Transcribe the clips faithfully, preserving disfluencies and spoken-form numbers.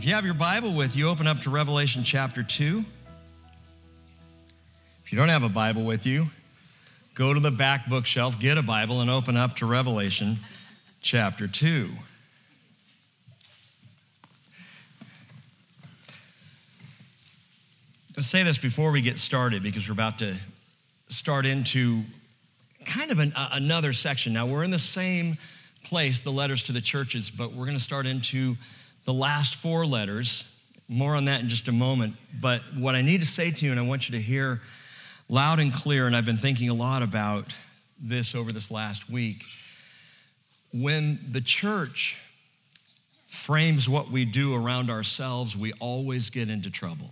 If you have your Bible with you, open up to Revelation chapter two. If you don't have a Bible with you, go to the back bookshelf, get a Bible, and open up to Revelation chapter two. I'll say this before we get started because we're about to start into kind of an, uh, another section. Now, we're in the same place, the letters to the churches, but we're going to start into the last four letters. More on that in just a moment. But what I need to say to you, and I want you to hear loud and clear, and I've been thinking a lot about this over this last week. When the church frames what we do around ourselves, we always get into trouble.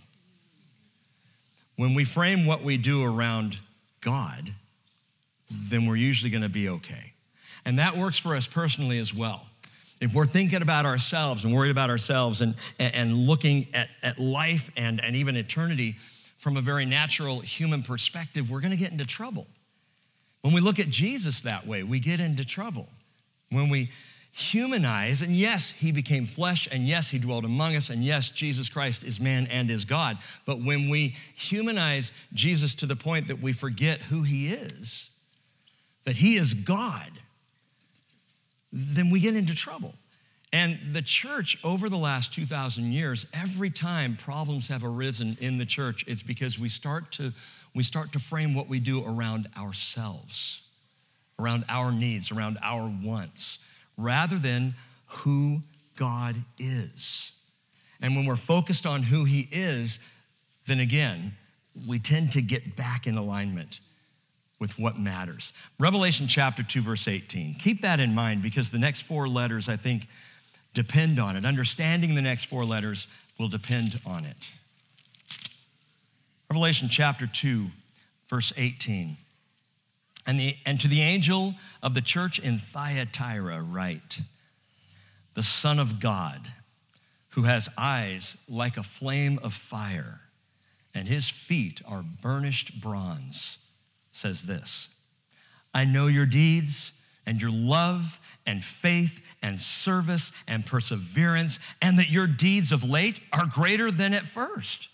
When we frame what we do around God, then we're usually going to be okay. And that works for us personally as well. If we're thinking about ourselves and worried about ourselves and, and looking at, at life and, and even eternity from a very natural human perspective, we're going to get into trouble. When we look at Jesus that way, we get into trouble. When we humanize, and yes, he became flesh, and yes, he dwelled among us, and yes, Jesus Christ is man and is God. But when we humanize Jesus to the point that we forget who he is, that he is God, then we get into trouble. And the church, over the last two thousand years, every time problems have arisen in the church, it's because we start to we start to frame what we do around ourselves, around our needs, around our wants, rather than who God is. And when we're focused on who he is, then again, we tend to get back in alignment with what matters. Revelation chapter two, verse eighteen. Keep that in mind because the next four letters, I think, depend on it. Understanding the next four letters will depend on it. Revelation chapter two, verse eighteen. And, the, and to the angel of the church in Thyatira write, the Son of God, who has eyes like a flame of fire, and his feet are burnished bronze, says this, I know your deeds and your love and faith and service and perseverance, and that your deeds of late are greater than at first.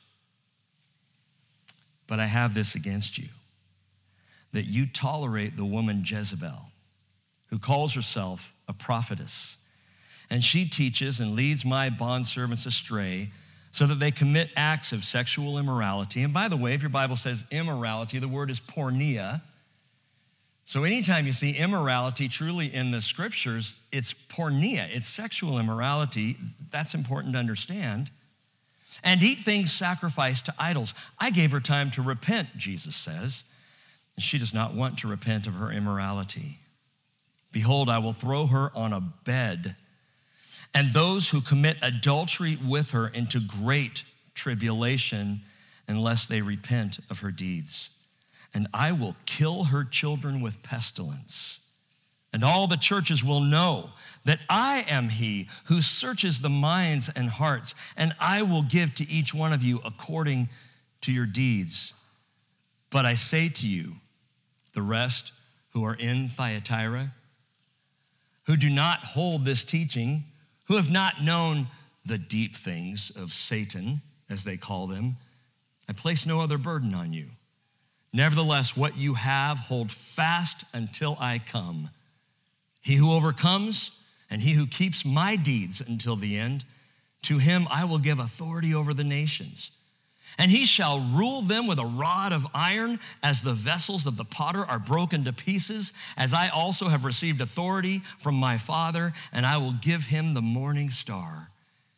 But I have this against you, that you tolerate the woman Jezebel, who calls herself a prophetess, and she teaches and leads my bondservants astray so that they commit acts of sexual immorality. And by the way, if your Bible says immorality, the word is porneia. So anytime you see immorality truly in the scriptures, it's porneia, it's sexual immorality. That's important to understand. And eat things sacrificed to idols. I gave her time to repent, Jesus says, and she does not want to repent of her immorality. Behold, I will throw her on a bed, and those who commit adultery with her into great tribulation unless they repent of her deeds. And I will kill her children with pestilence. And all the churches will know that I am he who searches the minds and hearts, and I will give to each one of you according to your deeds. But I say to you, the rest who are in Thyatira, who do not hold this teaching, who have not known the deep things of Satan, as they call them, I place no other burden on you. Nevertheless, what you have, hold fast until I come. He who overcomes and he who keeps my deeds until the end, to him I will give authority over the nations. And he shall rule them with a rod of iron, as the vessels of the potter are broken to pieces, as I also have received authority from my Father, and I will give him the morning star.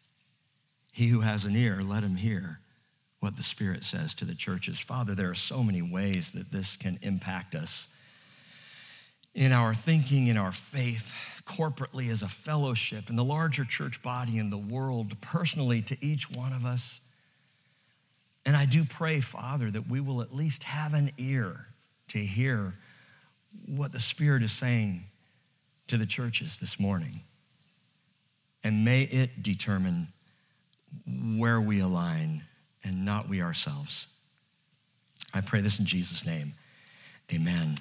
He who has an ear, let him hear what the Spirit says to the churches. Father, there are so many ways that this can impact us in our thinking, in our faith, corporately as a fellowship, in the larger church body, in the world, personally to each one of us. And I do pray, Father, that we will at least have an ear to hear what the Spirit is saying to the churches this morning. And may it determine where we align and not we ourselves. I pray this in Jesus' name. Amen.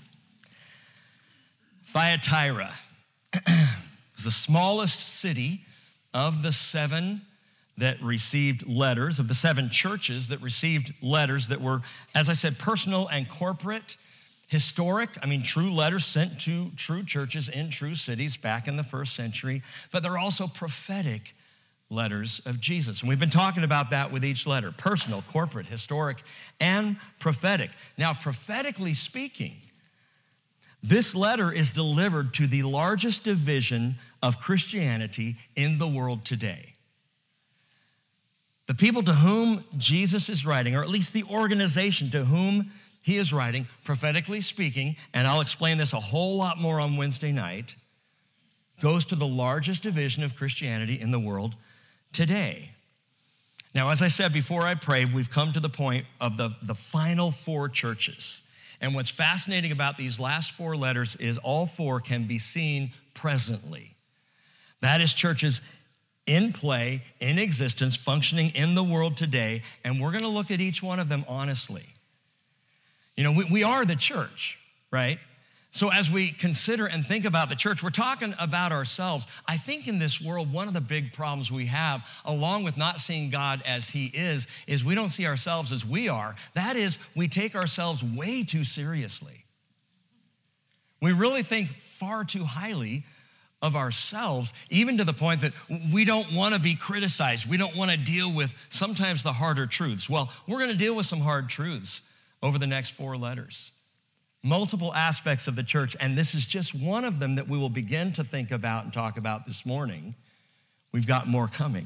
Thyatira is the smallest city of the seven that received letters, of the seven churches that received letters that were, as I said, personal and corporate, historic, I mean, true letters sent to true churches in true cities back in the first century, but they're also prophetic letters of Jesus. And we've been talking about that with each letter, personal, corporate, historic, and prophetic. Now, prophetically speaking, this letter is delivered to the largest division of Christianity in the world today. The people to whom Jesus is writing, or at least the organization to whom he is writing, prophetically speaking, and I'll explain this a whole lot more on Wednesday night, goes to the largest division of Christianity in the world today. Now, as I said before I prayed, we've come to the point of the, the final four churches. And what's fascinating about these last four letters is all four can be seen presently. That is churches in play, in existence, functioning in the world today, and we're gonna look at each one of them honestly. You know, we, we are the church, right? So as we consider and think about the church, we're talking about ourselves. I think in this world, one of the big problems we have, along with not seeing God as he is, is we don't see ourselves as we are. That is, we take ourselves way too seriously. We really think far too highly of ourselves, even to the point that we don't want to be criticized. We don't want to deal with sometimes the harder truths. Well, we're going to deal with some hard truths over the next four letters. Multiple aspects of the church, and this is just one of them that we will begin to think about and talk about this morning. We've got more coming.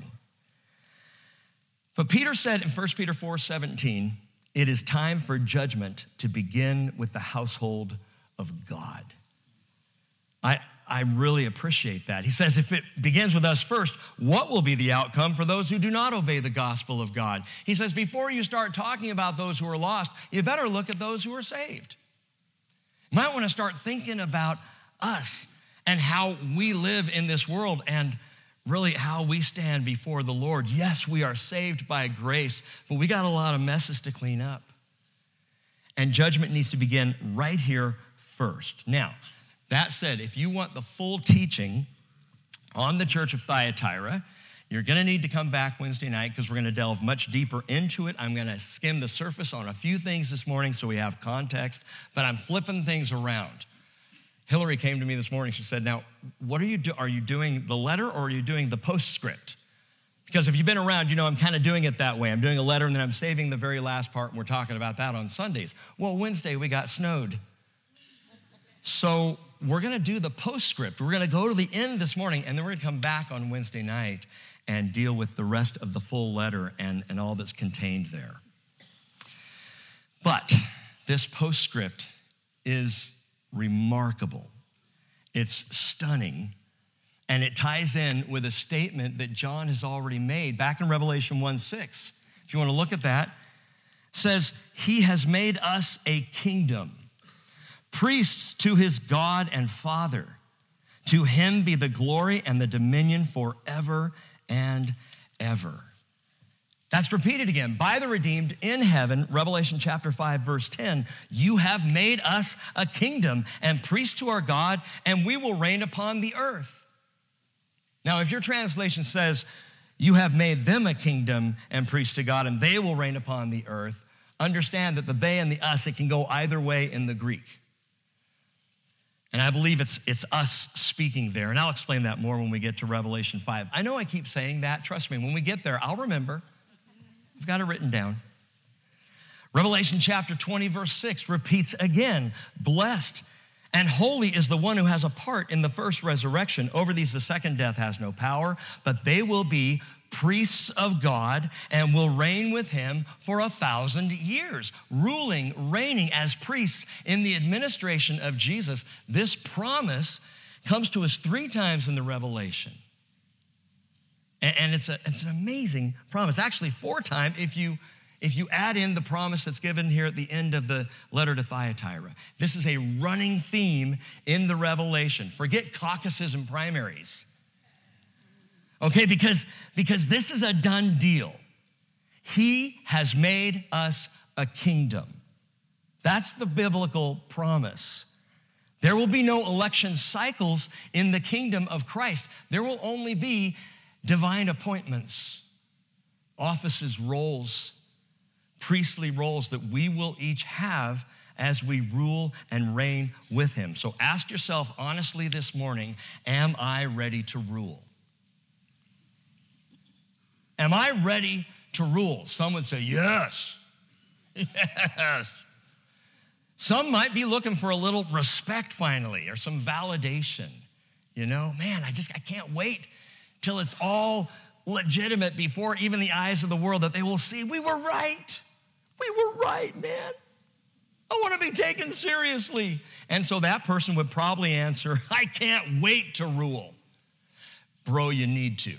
But Peter said in First Peter four seventeen, it is time for judgment to begin with the household of God. I, I really appreciate that. He says if it begins with us first, what will be the outcome for those who do not obey the gospel of God? He says before you start talking about those who are lost, you better look at those who are saved. You might want to start thinking about us and how we live in this world and really how we stand before the Lord. Yes, we are saved by grace, but we got a lot of messes to clean up. And judgment needs to begin right here first. Now, that said, if you want the full teaching on the church of Thyatira, you're going to need to come back Wednesday night because we're going to delve much deeper into it. I'm going to skim the surface on a few things this morning so we have context, but I'm flipping things around. Hillary came to me this morning. She said, now, what are you do? Are you doing the letter or are you doing the postscript? Because if you've been around, you know I'm kind of doing it that way. I'm doing a letter and then I'm saving the very last part and we're talking about that on Sundays. Well, Wednesday we got snowed. So we're going to do the postscript. We're going to go to the end this morning and then we're going to come back on Wednesday night and deal with the rest of the full letter and, and all that's contained there. But this postscript is remarkable. It's stunning, and it ties in with a statement that John has already made back in Revelation one six. If you want to look at that, it says, he has made us a kingdom, priests to his God and Father. To him be the glory and the dominion forever and ever. That's repeated again. By the redeemed in heaven, Revelation chapter five, verse ten, you have made us a kingdom and priests to our God, and we will reign upon the earth. Now, if your translation says, you have made them a kingdom and priests to God, and they will reign upon the earth, understand that the they and the us, it can go either way in the Greek. And I believe it's, it's us speaking there. And I'll explain that more when we get to Revelation five. I know I keep saying that. Trust me, when we get there, I'll remember. I've got it written down. Revelation chapter twenty, verse six repeats again, blessed and holy is the one who has a part in the first resurrection. Over these, the second death has no power, but they will be priests of God and will reign with him for a thousand years, ruling, reigning as priests in the administration of Jesus. This promise comes to us three times in the Revelation. And it's, a, it's an amazing promise. Actually, four times if you, if you add in the promise that's given here at the end of the letter to Thyatira. This is a running theme in the Revelation. Forget caucuses and primaries. Okay, because, because this is a done deal. He has made us a kingdom. That's the biblical promise. There will be no election cycles in the kingdom of Christ. There will only be divine appointments. offices, roles, priestly roles that we will each have as we rule and reign with him. So ask yourself honestly this morning, am I ready to rule? Am I ready to rule? Some would say, yes, yes. Some might be looking for a little respect finally or some validation. You know, man, I just, I can't wait till it's all legitimate before even the eyes of the world that they will see we were right. We were right, man. I want to be taken seriously. And so that person would probably answer, I can't wait to rule. Bro, you need to.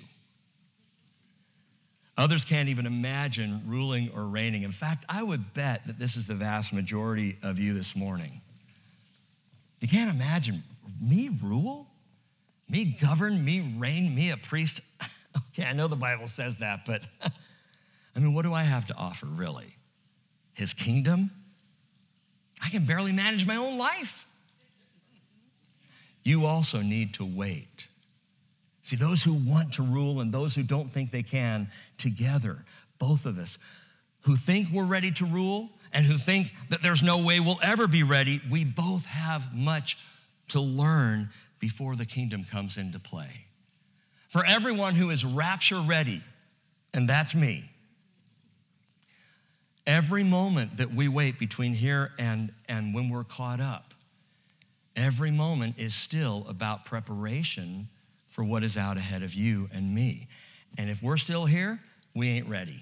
Others can't even imagine ruling or reigning. In fact, I would bet that this is the vast majority of you this morning. You can't imagine me rule, me govern, me reign, me a priest. Okay, I know the Bible says that, but I mean, what do I have to offer, really? His kingdom? I can barely manage my own life. You also need to wait. See, those who want to rule and those who don't think they can, together, both of us, who think we're ready to rule and who think that there's no way we'll ever be ready, we both have much to learn before the kingdom comes into play. For everyone who is rapture ready, and that's me, every moment that we wait between here and, and when we're caught up, every moment is still about preparation for what is out ahead of you and me. And if we're still here, we ain't ready.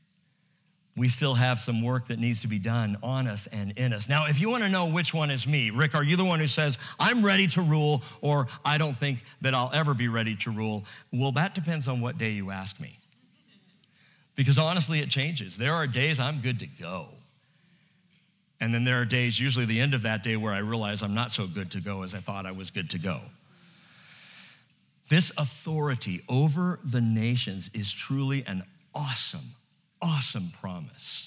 We still have some work that needs to be done on us and in us. Now, if you want to know which one is me, Rick, are you the one who says, I'm ready to rule, or I don't think that I'll ever be ready to rule? Well, that depends on what day you ask me. Because honestly, it changes. There are days I'm good to go. And then there are days, usually the end of that day, where I realize I'm not so good to go as I thought I was good to go. This authority over the nations is truly an awesome, awesome promise.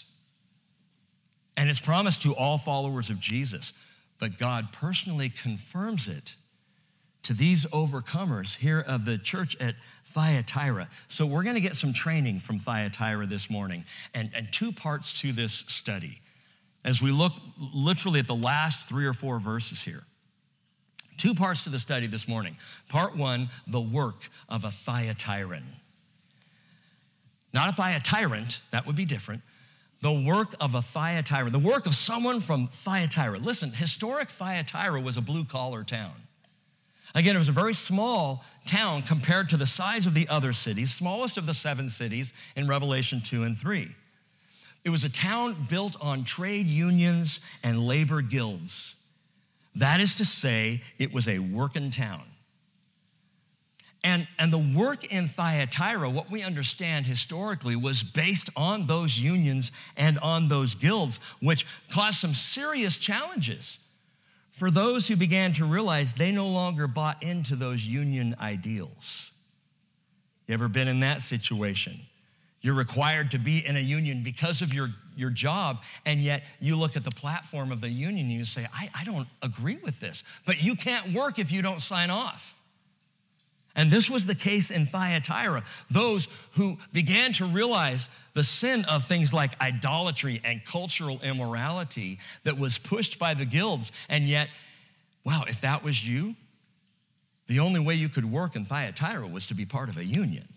And it's promised to all followers of Jesus, but God personally confirms it to these overcomers here of the church at Thyatira. So we're gonna get some training from Thyatira this morning, and, and two parts to this study as we look literally at the last three or four verses here. Two parts to the study this morning. Part one, the work of a Thyatiran. Not a Thyatyrant, that would be different. The work of a Thyatira, the work of someone from Thyatira. Listen, historic Thyatira was a blue-collar town. Again, it was a very small town compared to the size of the other cities, smallest of the seven cities in Revelation two and three. It was a town built on trade unions and labor guilds. That is to say, it was a working town. And, and the work in Thyatira, what we understand historically, was based on those unions and on those guilds, which caused some serious challenges for those who began to realize they no longer bought into those union ideals. You ever been in that situation? You're required to be in a union because of your, your job, and yet you look at the platform of the union and you say, I, I don't agree with this, but you can't work if you don't sign off. And this was the case in Thyatira. Those who began to realize the sin of things like idolatry and cultural immorality that was pushed by the guilds, and yet, wow, if that was you, the only way you could work in Thyatira was to be part of a union.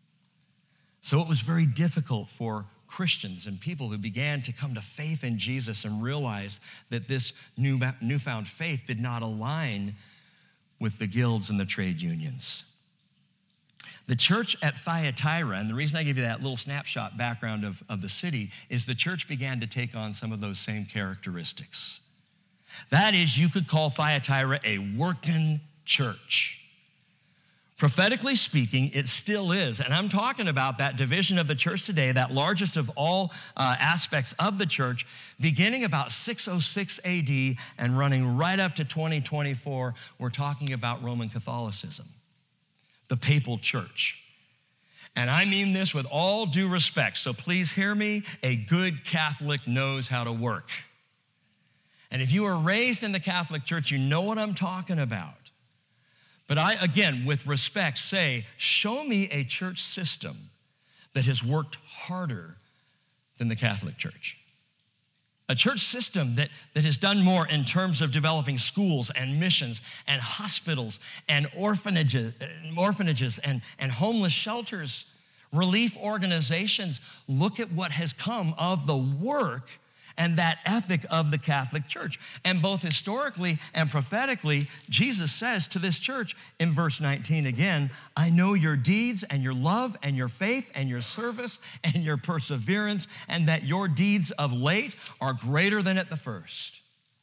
So it was very difficult for Christians and people who began to come to faith in Jesus and realized that this new, newfound faith did not align with the guilds and the trade unions. The church at Thyatira, and the reason I give you that little snapshot background of, of the city, is the church began to take on some of those same characteristics. That is, you could call Thyatira a working church. Prophetically speaking, it still is. And I'm talking about that division of the church today, that largest of all uh, aspects of the church, beginning about six oh six A D and running right up to twenty twenty-four. We're talking about Roman Catholicism, the papal church. And I mean this with all due respect, so please hear me. A good Catholic knows how to work. And if you were raised in the Catholic Church, you know what I'm talking about. But I, again, with respect, say, show me a church system that has worked harder than the Catholic Church. A church system that, that has done more in terms of developing schools and missions and hospitals and orphanages, orphanages and, and homeless shelters, relief organizations. Look at what has come of the work and that ethic of the Catholic Church. And both historically and prophetically, Jesus says to this church in verse nineteen again, I know your deeds and your love and your faith and your service and your perseverance, and that your deeds of late are greater than at the first.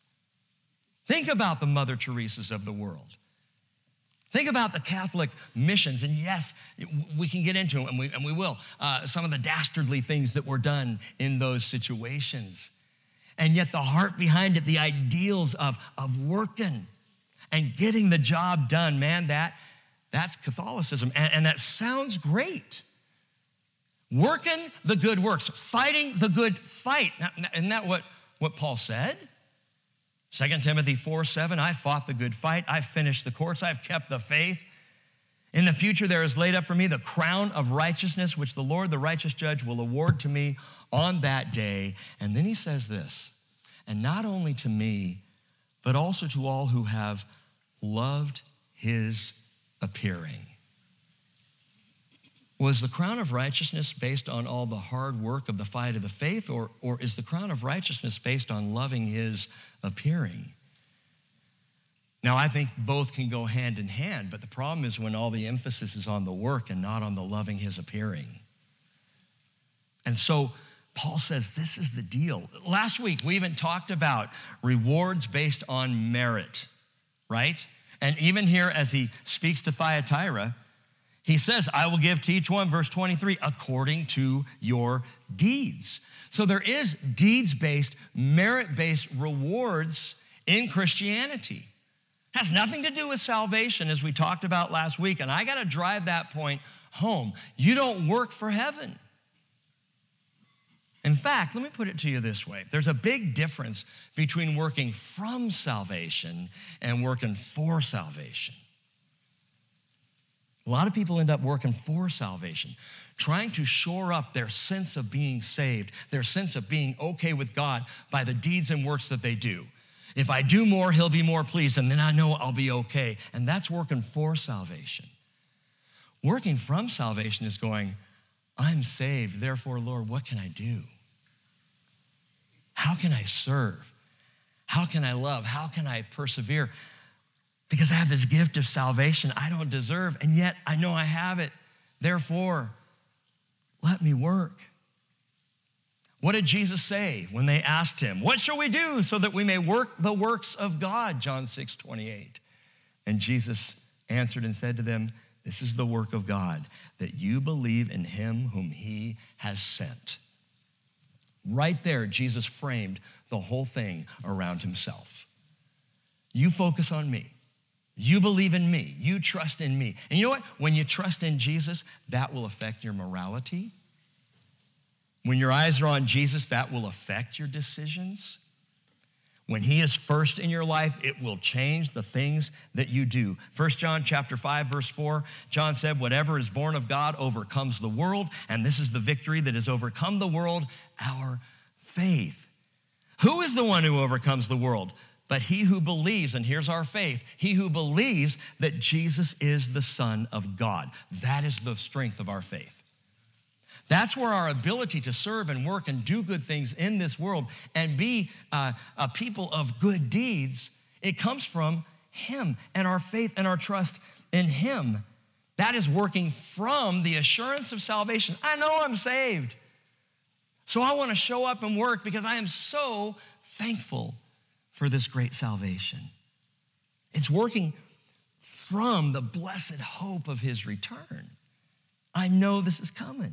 Think about the Mother Teresas of the world. Think about the Catholic missions, and yes, we can get into, and we, and we will, uh, some of the dastardly things that were done in those situations. And yet the heart behind it, the ideals of, of working and getting the job done, man, that, that's Catholicism. And, and that sounds great. Working the good works, fighting the good fight. Now, isn't that what, what Paul said? Second Timothy four seven, I fought the good fight. I've finished the course. I've kept the faith. In the future, there is laid up for me the crown of righteousness, which the Lord, the righteous judge, will award to me on that day. And then he says this, and not only to me, but also to all who have loved his appearing. Was the crown of righteousness based on all the hard work of the fight of the faith, or, or is the crown of righteousness based on loving his appearing? Now, I think both can go hand in hand, but the problem is when all the emphasis is on the work and not on the loving his appearing. And so Paul says this is the deal. Last week, we even talked about rewards based on merit, right? And even here, as he speaks to Thyatira, he says, I will give to each one, verse twenty-three, according to your deeds. So there is deeds-based, merit-based rewards in Christianity. Has nothing to do with salvation, as we talked about last week. And I got to drive that point home. You don't work for heaven. In fact, let me put it to you this way. There's a big difference between working from salvation and working for salvation. A lot of people end up working for salvation, trying to shore up their sense of being saved, their sense of being okay with God by the deeds and works that they do. If I do more, he'll be more pleased, and then I know I'll be okay. And that's working for salvation. Working from salvation is going, I'm saved, therefore, Lord, what can I do? How can I serve? How can I love? How can I persevere? Because I have this gift of salvation I don't deserve, and yet I know I have it. Therefore, let me work. What did Jesus say when they asked him, what shall we do so that we may work the works of God? John six twenty-eight. And Jesus answered and said to them, this is the work of God, that you believe in him whom he has sent. Right there, Jesus framed the whole thing around himself. You focus on me. You believe in me. You trust in me. And you know what? When you trust in Jesus, that will affect your morality. When your eyes are on Jesus, that will affect your decisions. When he is first in your life, it will change the things that you do. First John chapter five, verse four, John said, whatever is born of God overcomes the world, and this is the victory that has overcome the world, our faith. Who is the one who overcomes the world? But he who believes, and here's our faith, he who believes that Jesus is the Son of God. That is the strength of our faith. That's where our ability to serve and work and do good things in this world and be uh, a people of good deeds, it comes from him and our faith and our trust in him. That is working from the assurance of salvation. I know I'm saved. So I want to show up and work because I am so thankful for this great salvation. It's working from the blessed hope of his return. I know this is coming.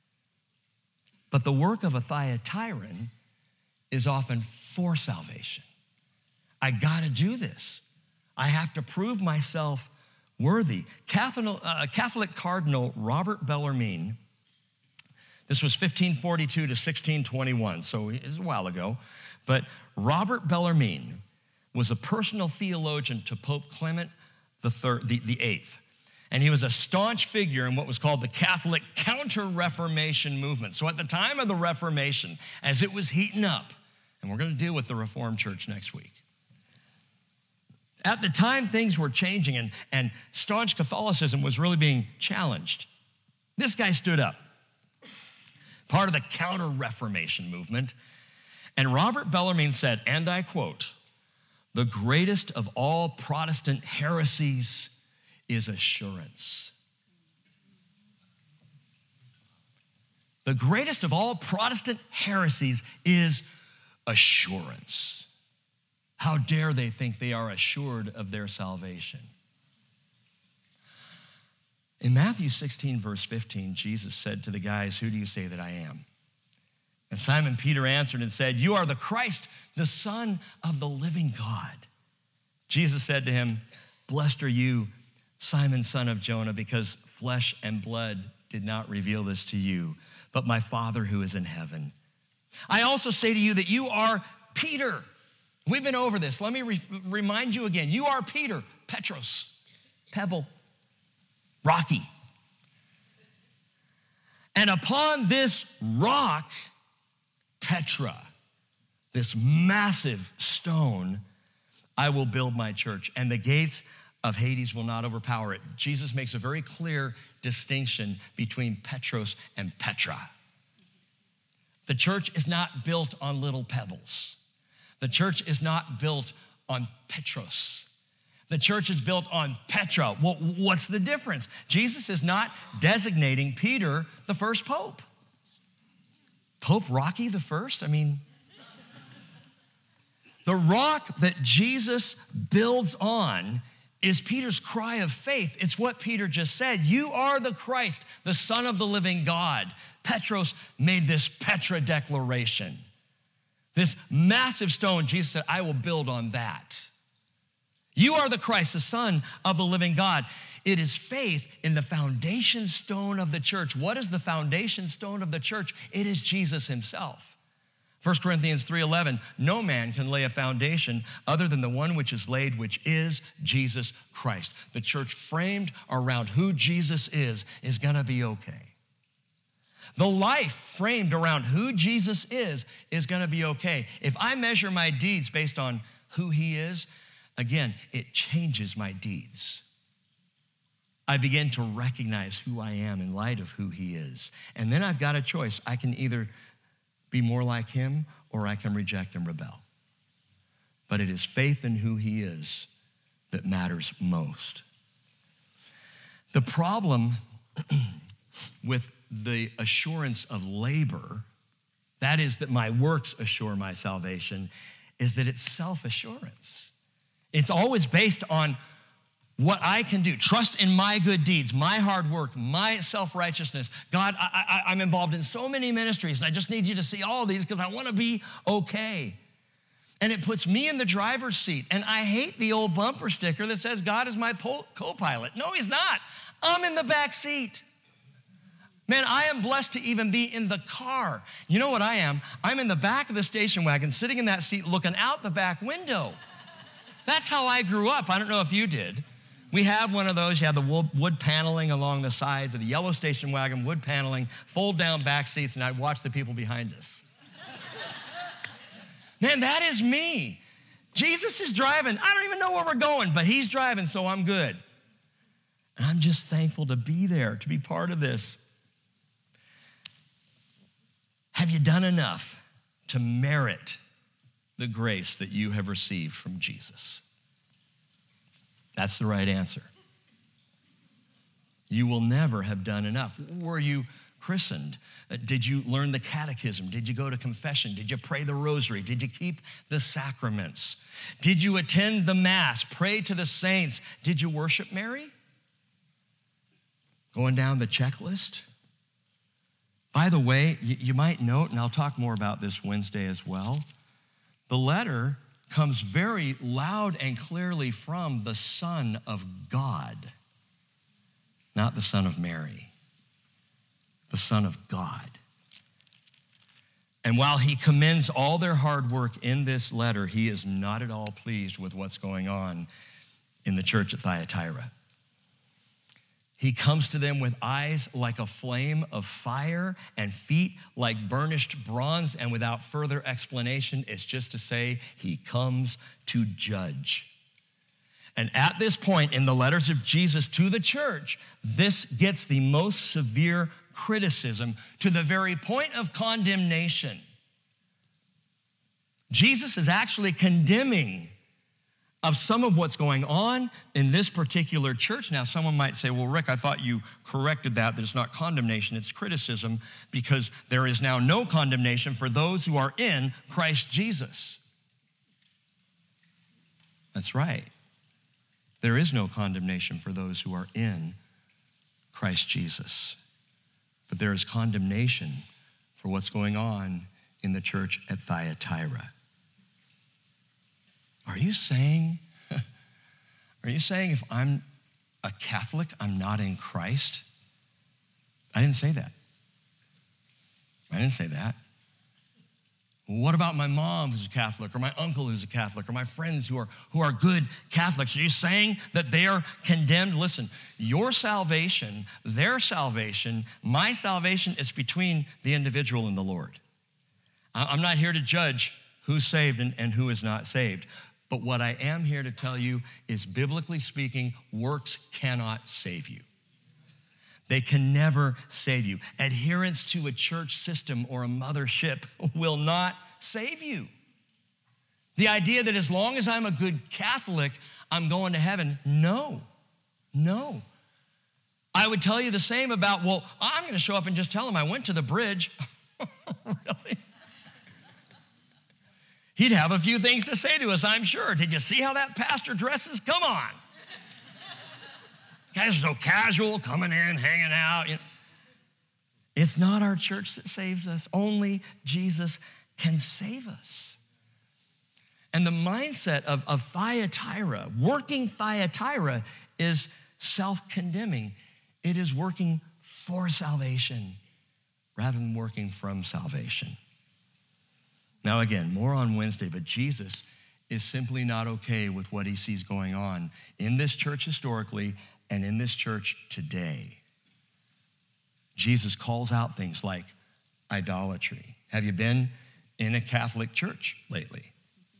But the work of a Thyatiran is often for salvation. I gotta do this. I have to prove myself worthy. Catholic, uh, Catholic Cardinal Robert Bellarmine, this was fifteen forty-two to sixteen twenty-one, so it's a while ago, but Robert Bellarmine was a personal theologian to Pope Clement the, third, the, the eighth. And he was a staunch figure in what was called the Catholic Counter-Reformation movement. So at the time of the Reformation, as it was heating up, and we're going to deal with the Reformed Church next week. At the time, things were changing, and, and staunch Catholicism was really being challenged. This guy stood up, part of the Counter-Reformation movement, and Robert Bellarmine said, and I quote, "The greatest of all Protestant heresies is assurance." The greatest of all Protestant heresies is assurance. How dare they think they are assured of their salvation? In Matthew sixteen, verse fifteen, Jesus said to the guys, "Who do you say that I am?" And Simon Peter answered and said, "You are the Christ, the Son of the living God." Jesus said to him, "Blessed are you, Simon, son of Jonah, because flesh and blood did not reveal this to you, but my Father who is in heaven. I also say to you that you are Peter." We've been over this. Let me re- remind you again. You are Peter, Petros, pebble, rocky. "And upon this rock, Petra, this massive stone, I will build my church, and the gates of Hades will not overpower it." Jesus makes a very clear distinction between Petros and Petra. The church is not built on little pebbles. The church is not built on Petros. The church is built on Petra. Well, what's the difference? Jesus is not designating Peter the first pope. Pope Rocky the first? I mean, the rock that Jesus builds on is Peter's cry of faith. It's what Peter just said. You are the Christ, the Son of the living God. Petros made this Petra declaration. This massive stone, Jesus said, I will build on that. You are the Christ, the Son of the living God. It is faith in the foundation stone of the church. What is the foundation stone of the church? It is Jesus himself. First Corinthians three eleven, no man can lay a foundation other than the one which is laid, which is Jesus Christ. The church framed around who Jesus is is gonna be okay. The life framed around who Jesus is is gonna be okay. If I measure my deeds based on who he is, again, it changes my deeds. I begin to recognize who I am in light of who he is. And then I've got a choice. I can either be more like him or I can reject and rebel. But it is faith in who he is that matters most. The problem with the assurance of labor, that is that my works assure my salvation, is that it's self-assurance. It's always based on what I can do. Trust in my good deeds, my hard work, my self-righteousness. God, I, I, I'm involved in so many ministries, and I just need you to see all of these because I want to be okay. And it puts me in the driver's seat. And I hate the old bumper sticker that says, God is my co-pilot. No, he's not. I'm in the back seat. Man, I am blessed to even be in the car. You know what I am? I'm in the back of the station wagon, sitting in that seat, looking out the back window. That's how I grew up. I don't know if you did. We have one of those. You have the wood paneling along the sides of the yellow station wagon, wood paneling, fold down back seats, and I'd watch the people behind us. Man, that is me. Jesus is driving. I don't even know where we're going, but he's driving, so I'm good. And I'm just thankful to be there, to be part of this. Have you done enough to merit the grace that you have received from Jesus? That's the right answer. You will never have done enough. Were you christened? Did you learn the catechism? Did you go to confession? Did you pray the rosary? Did you keep the sacraments? Did you attend the mass, pray to the saints? Did you worship Mary? Going down the checklist? By the way, you might note, and I'll talk more about this Wednesday as well, the letter comes very loud and clearly from the Son of God, not the Son of Mary, the Son of God. And while he commends all their hard work in this letter, he is not at all pleased with what's going on in the church at Thyatira. He comes to them with eyes like a flame of fire and feet like burnished bronze, and without further explanation, it's just to say he comes to judge. And at this point in the letters of Jesus to the church, this gets the most severe criticism to the very point of condemnation. Jesus is actually condemning of some of what's going on in this particular church. Now, someone might say, well, Rick, I thought you corrected that, that it's not condemnation, it's criticism, because there is now no condemnation for those who are in Christ Jesus. That's right. There is no condemnation for those who are in Christ Jesus. But there is condemnation for what's going on in the church at Thyatira. Are you saying, are you saying if I'm a Catholic, I'm not in Christ? I didn't say that. I didn't say that. What about my mom who's a Catholic, or my uncle who's a Catholic, or my friends who are, who are good Catholics? Are you saying that they are condemned? Listen, your salvation, their salvation, my salvation is between the individual and the Lord. I'm not here to judge who's saved and, and who is not saved. But what I am here to tell you is, biblically speaking, works cannot save you. They can never save you. Adherence to a church system or a mothership will not save you. The idea that as long as I'm a good Catholic, I'm going to heaven, no, no. I would tell you the same about, well, I'm going to show up and just tell them I went to the bridge. Really? He'd have a few things to say to us, I'm sure. Did you see how that pastor dresses? Come on. Guys are so casual, coming in, hanging out. You know. It's not our church that saves us. Only Jesus can save us. And the mindset of, of Thyatira, working Thyatira, is self-condemning. It is working for salvation rather than working from salvation. Now again, more on Wednesday, but Jesus is simply not okay with what he sees going on in this church historically and in this church today. Jesus calls out things like idolatry. Have you been in a Catholic church lately?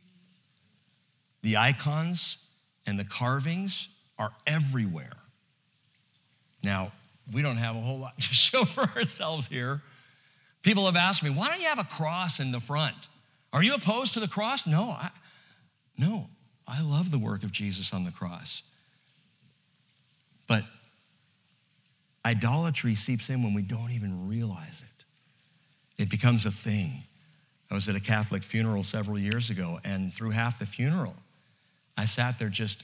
The icons and the carvings are everywhere. Now, we don't have a whole lot to show for ourselves here. People have asked me, why don't you have a cross in the front? Are you opposed to the cross? No, I, no, I love the work of Jesus on the cross. But idolatry seeps in when we don't even realize it. It becomes a thing. I was at a Catholic funeral several years ago, and through half the funeral, I sat there just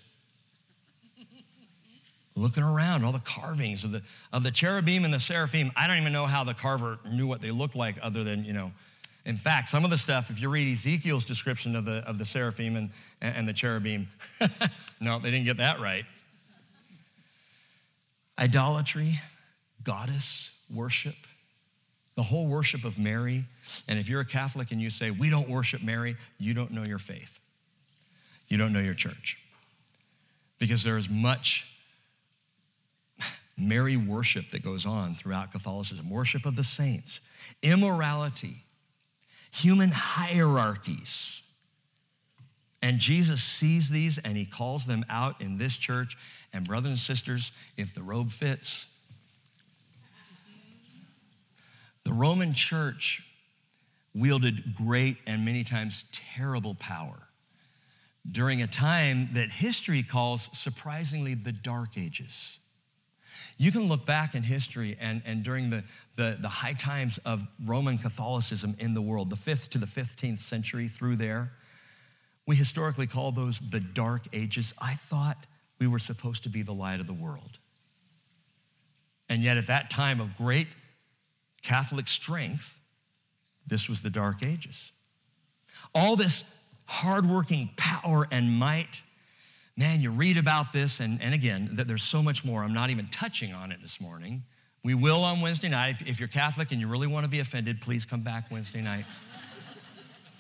looking around, all the carvings of the, of the cherubim and the seraphim. I don't even know how the carver knew what they looked like, other than, you know, in fact, some of the stuff, if you read Ezekiel's description of the, of the seraphim and, and the cherubim, no, they didn't get that right. Idolatry, goddess worship, the whole worship of Mary. And if you're a Catholic and you say, we don't worship Mary, you don't know your faith. You don't know your church. Because there is much Mary worship that goes on throughout Catholicism. Worship of the saints, immorality, human hierarchies. And Jesus sees these and he calls them out in this church. And brothers and sisters, if the robe fits, the Roman church wielded great and many times terrible power during a time that history calls surprisingly the Dark Ages. You can look back in history and, and during the, the, the high times of Roman Catholicism in the world, the fifth to the fifteenth century through there, we historically call those the Dark Ages. I thought we were supposed to be the light of the world. And yet at that time of great Catholic strength, this was the Dark Ages. All this hardworking power and might. Man, you read about this, and, and again, that there's so much more. I'm not even touching on it this morning. We will on Wednesday night. If, if you're Catholic and you really want to be offended, please come back Wednesday night.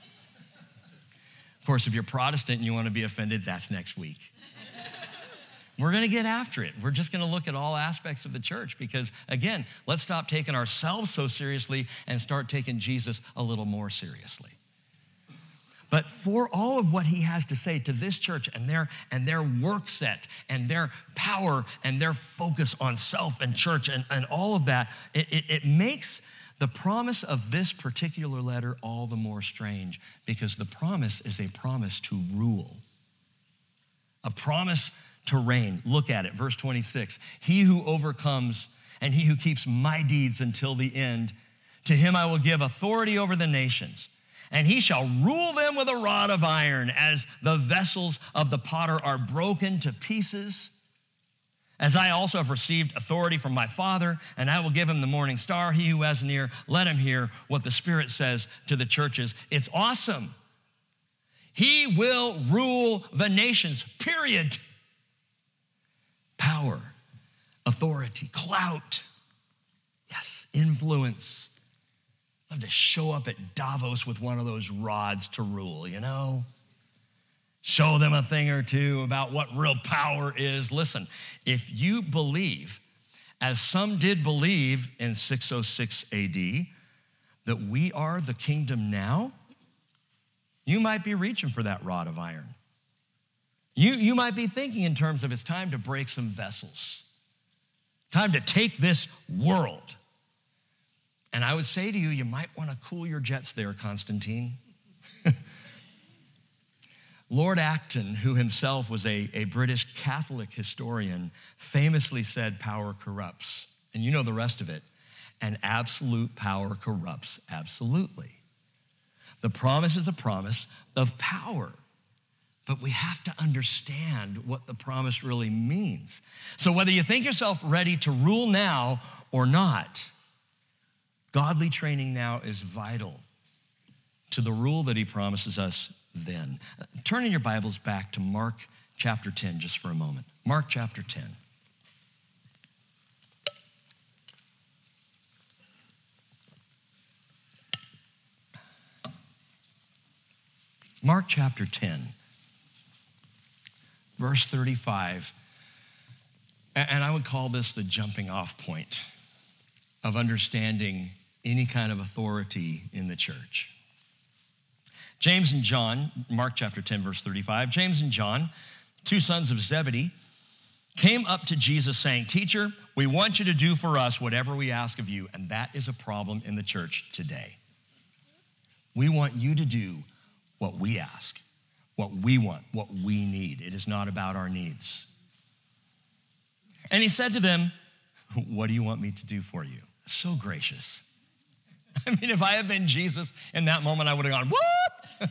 Of course, if you're Protestant and you want to be offended, that's next week. We're going to get after it. We're just going to look at all aspects of the church because, again, let's stop taking ourselves so seriously and start taking Jesus a little more seriously. But for all of what he has to say to this church and their, and their work set and their power and their focus on self and church and, and all of that, it, it, it makes the promise of this particular letter all the more strange because the promise is a promise to rule, a promise to reign. Look at it, verse twenty-six. He who overcomes and he who keeps my deeds until the end, to him I will give authority over the nations. And he shall rule them with a rod of iron, as the vessels of the potter are broken to pieces. As I also have received authority from my Father, and I will give him the morning star. He who has an ear, let him hear what the Spirit says to the churches. It's awesome. He will rule the nations, period. Power, authority, clout, yes, influence. Love to show up at Davos with one of those rods to rule, you know? Show them a thing or two about what real power is. Listen, if you believe, as some did believe in six oh six A D, that we are the kingdom now, you might be reaching for that rod of iron. You, you might be thinking in terms of it's time to break some vessels, time to take this world. And I would say to you, you might want to cool your jets there, Constantine. Lord Acton, who himself was a, a British Catholic historian, famously said power corrupts. And you know the rest of it. And absolute power corrupts absolutely. The promise is a promise of power. But we have to understand what the promise really means. So whether you think yourself ready to rule now or not, godly training now is vital to the rule that he promises us then. Turn in your Bibles back to Mark chapter ten just for a moment. Mark chapter ten. Mark chapter ten, verse thirty-five. And I would call this the jumping off point of understanding any kind of authority in the church. James and John, Mark chapter ten, verse thirty-five, James and John, two sons of Zebedee, came up to Jesus saying, "Teacher, we want you to do for us whatever we ask of you." And that is a problem in the church today. We want you to do what we ask, what we want, what we need. It is not about our needs. And he said to them, "What do you want me to do for you?" So gracious. I mean, if I had been Jesus in that moment, I would have gone, "What?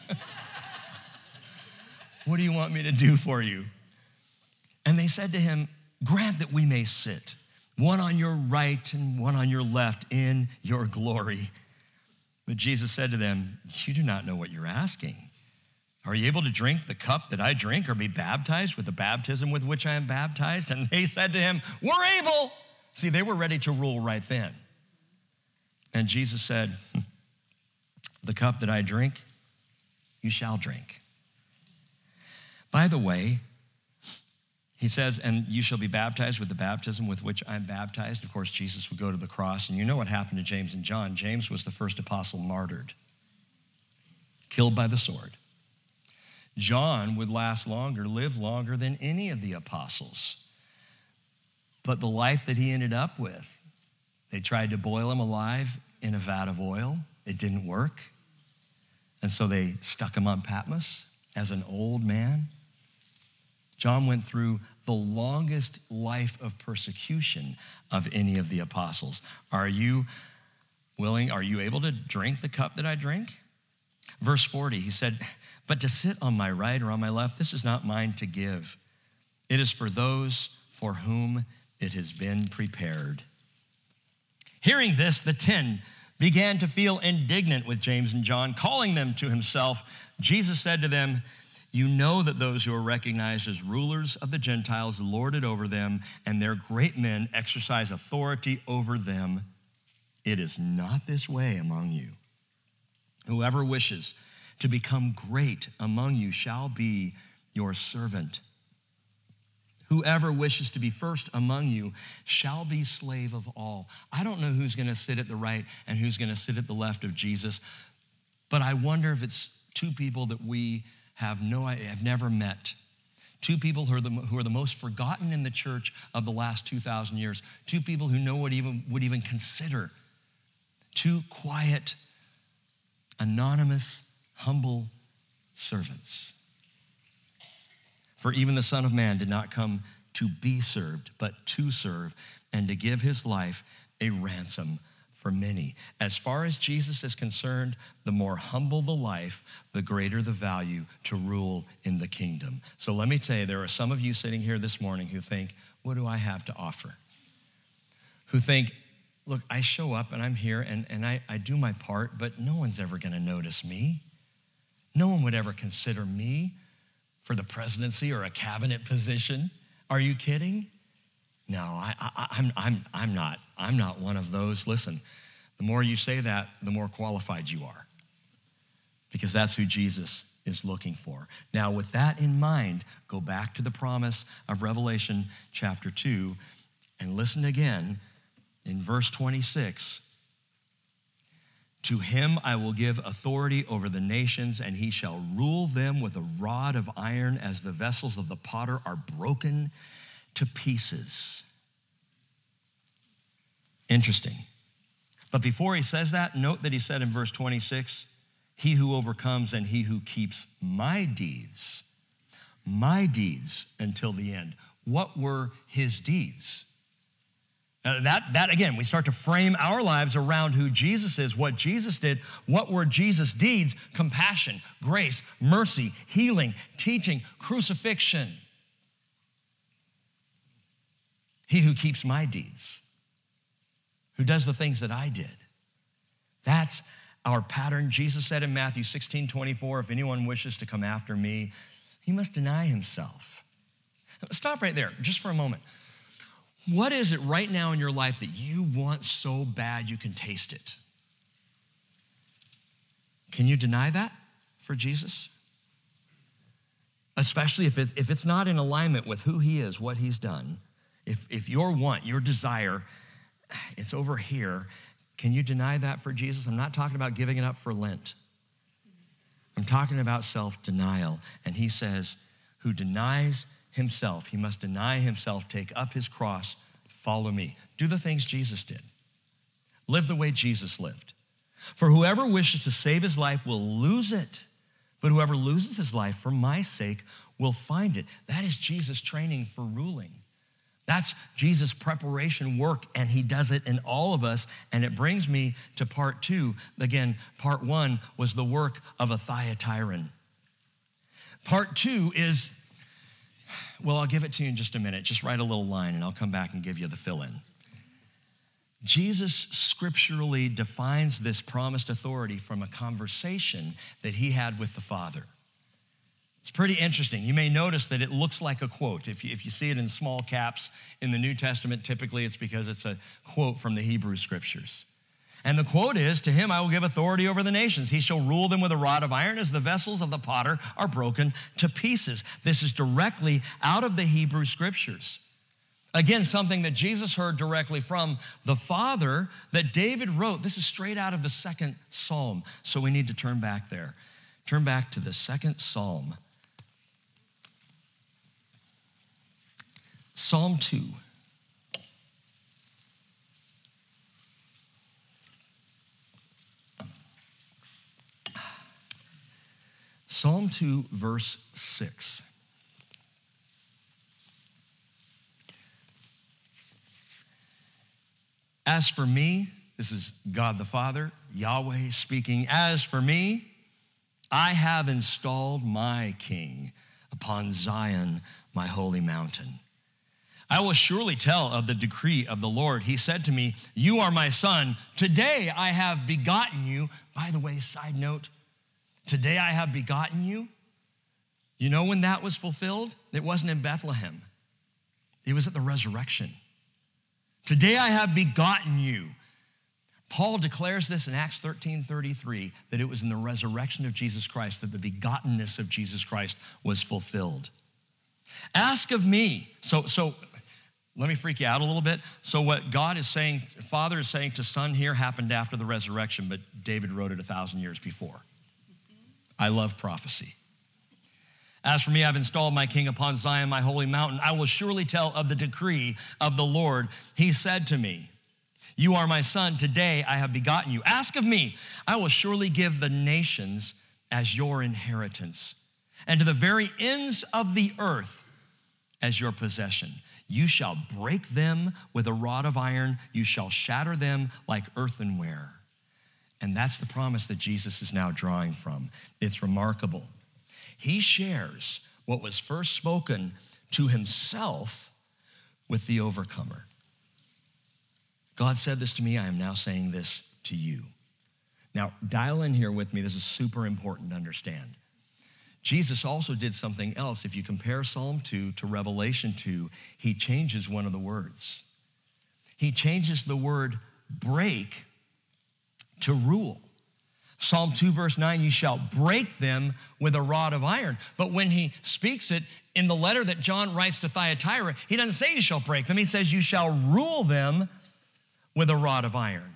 What do you want me to do for you?" And they said to him, "Grant that we may sit, one on your right and one on your left in your glory." But Jesus said to them, "You do not know what you're asking. Are you able to drink the cup that I drink or be baptized with the baptism with which I am baptized?" And they said to him, "We're able." See, they were ready to rule right then. And Jesus said, "The cup that I drink, you shall drink." By the way, he says, "And you shall be baptized with the baptism with which I'm baptized." Of course, Jesus would go to the cross, and you know what happened to James and John. James was the first apostle martyred, killed by the sword. John would last longer, live longer than any of the apostles. But the life that he ended up with, they tried to boil him alive in a vat of oil. It didn't work. And so they stuck him on Patmos as an old man. John went through the longest life of persecution of any of the apostles. Are you willing, are you able to drink the cup that I drink? Verse forty, he said, "But to sit on my right or on my left, this is not mine to give. It is for those for whom it has been prepared." Hearing this, the ten began to feel indignant with James and John. Calling them to himself, Jesus said to them, "You know that those who are recognized as rulers of the Gentiles lord it over them, and their great men exercise authority over them. It is not this way among you. Whoever wishes to become great among you shall be your servant. Whoever wishes to be first among you shall be slave of all. I don't know who's going to sit at the right and who's going to sit at the left of Jesus, but I wonder if it's two people that we have no, have never met. Two people who are, the, who are the most forgotten in the church of the last two thousand years. Two people who no one even, would even consider. Two quiet, anonymous, humble servants. For even the Son of Man did not come to be served, but to serve and to give his life a ransom for many. As far as Jesus is concerned, the more humble the life, the greater the value to rule in the kingdom. So let me tell you, there are some of you sitting here this morning who think, what do I have to offer? Who think, look, I show up and I'm here and, and I, I do my part, but no one's ever gonna notice me. No one would ever consider me for the presidency or a cabinet position. Are you kidding? No, I, I, I'm, I'm, I'm not. I'm not one of those. Listen, the more you say that, the more qualified you are, because that's who Jesus is looking for. Now, with that in mind, go back to the promise of Revelation chapter two and listen again in verse twenty-six. To him I will give authority over the nations, and he shall rule them with a rod of iron, as the vessels of the potter are broken to pieces. Interesting. But before he says that, note that he said in verse twenty-six, he who overcomes and he who keeps my deeds, my deeds until the end. What were his deeds? Now that, that, again, we start to frame our lives around who Jesus is, what Jesus did. What were Jesus' deeds? Compassion, grace, mercy, healing, teaching, crucifixion. He who keeps my deeds, who does the things that I did. That's our pattern. Jesus said in Matthew sixteen twenty-four, if anyone wishes to come after me, he must deny himself. Stop right there just for a moment. What is it right now in your life that you want so bad you can taste it? Can you deny that for Jesus? Especially if it's, if it's not in alignment with who he is, what he's done. If, if your want, your desire, it's over here, can you deny that for Jesus? I'm not talking about giving it up for Lent. I'm talking about self-denial. And he says, who denies himself, he must deny himself, take up his cross, follow me. Do the things Jesus did. Live the way Jesus lived. For whoever wishes to save his life will lose it, but whoever loses his life for my sake will find it. That is Jesus' training for ruling. That's Jesus' preparation work, and he does it in all of us. And it brings me to part two. Again, part one was the work of a Thyatiran. Part two is, well, I'll give it to you in just a minute. Just write a little line and I'll come back and give you the fill-in. Jesus scripturally defines this promised authority from a conversation that he had with the Father. It's pretty interesting. You may notice that it looks like a quote. If you, if you see it in small caps in the New Testament, typically it's because it's a quote from the Hebrew scriptures. And the quote is, to him I will give authority over the nations. He shall rule them with a rod of iron as the vessels of the potter are broken to pieces. This is directly out of the Hebrew scriptures. Again, something that Jesus heard directly from the Father that David wrote. This is straight out of the second Psalm. So we need to turn back there. Turn back to the second Psalm. Psalm two. Psalm two, verse six. As for me, this is God the Father, Yahweh speaking, as for me, I have installed my king upon Zion, my holy mountain. I will surely tell of the decree of the Lord. He said to me, you are my son. Today I have begotten you. By the way, side note, today I have begotten you. You know when that was fulfilled? It wasn't in Bethlehem. It was at the resurrection. Today I have begotten you. Paul declares this in Acts thirteen thirty-three, that it was in the resurrection of Jesus Christ that the begottenness of Jesus Christ was fulfilled. Ask of me, So, so let me freak you out a little bit. So what God is saying, Father is saying to Son here happened after the resurrection, but David wrote it a thousand years before. I love prophecy. As for me, I've installed my king upon Zion, my holy mountain. I will surely tell of the decree of the Lord. He said to me, you are my son. Today I have begotten you. Ask of me. I will surely give the nations as your inheritance, and to the very ends of the earth as your possession. You shall break them with a rod of iron. You shall shatter them like earthenware. And that's the promise that Jesus is now drawing from. It's remarkable. He shares what was first spoken to himself with the overcomer. God said this to me. I am now saying this to you. Now, dial in here with me. This is super important to understand. Jesus also did something else. If you compare Psalm two to Revelation two, he changes one of the words. He changes the word break to rule. Psalm two verse nine, you shall break them with a rod of iron. But when he speaks it in the letter that John writes to Thyatira, he doesn't say you shall break them. He says you shall rule them with a rod of iron.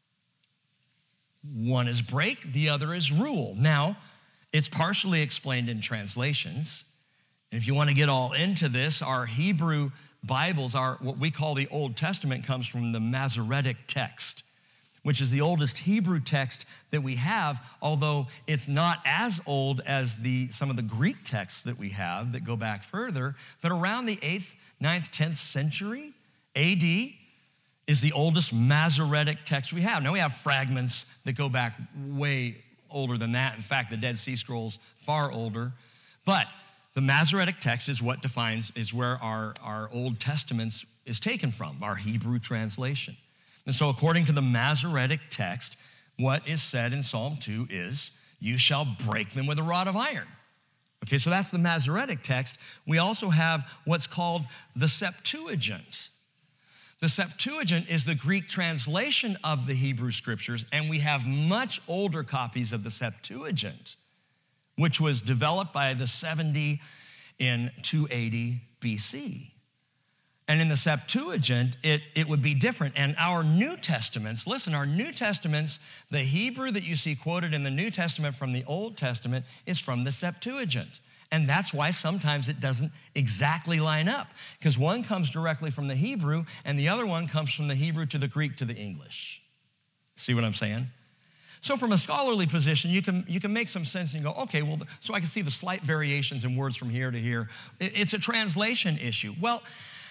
One is break, the other is rule. Now, it's partially explained in translations. And if you want to get all into this, our Hebrew Bibles, our what we call the Old Testament, comes from the Masoretic text, which is the oldest Hebrew text that we have, although it's not as old as the some of the Greek texts that we have that go back further. But around the eighth, ninth, tenth century A D is the oldest Masoretic text we have. Now we have fragments that go back way older than that. In fact, the Dead Sea Scrolls far older. But the Masoretic text is what defines, is where our, our Old Testaments is taken from, our Hebrew translation. And so according to the Masoretic text, what is said in Psalm two is, you shall break them with a rod of iron. Okay, so that's the Masoretic text. We also have what's called the Septuagint. The Septuagint is the Greek translation of the Hebrew scriptures, and we have much older copies of the Septuagint, which was developed by the seventy in two eighty B C. And in the Septuagint, it, it would be different. And our New Testaments, listen, our New Testaments, the Hebrew that you see quoted in the New Testament from the Old Testament is from the Septuagint. And that's why sometimes it doesn't exactly line up, because one comes directly from the Hebrew and the other one comes from the Hebrew to the Greek to the English. See what I'm saying? So from a scholarly position, you can, you can make some sense and go, okay, well, so I can see the slight variations in words from here to here. It's a translation issue. Well,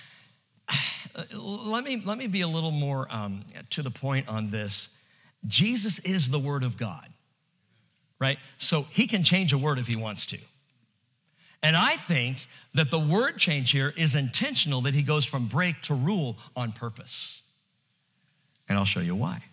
let me, let me be a little more um, to the point on this. Jesus is the Word of God, right? So he can change a word if he wants to. And I think that the word change here is intentional, that he goes from break to rule on purpose. And I'll show you why.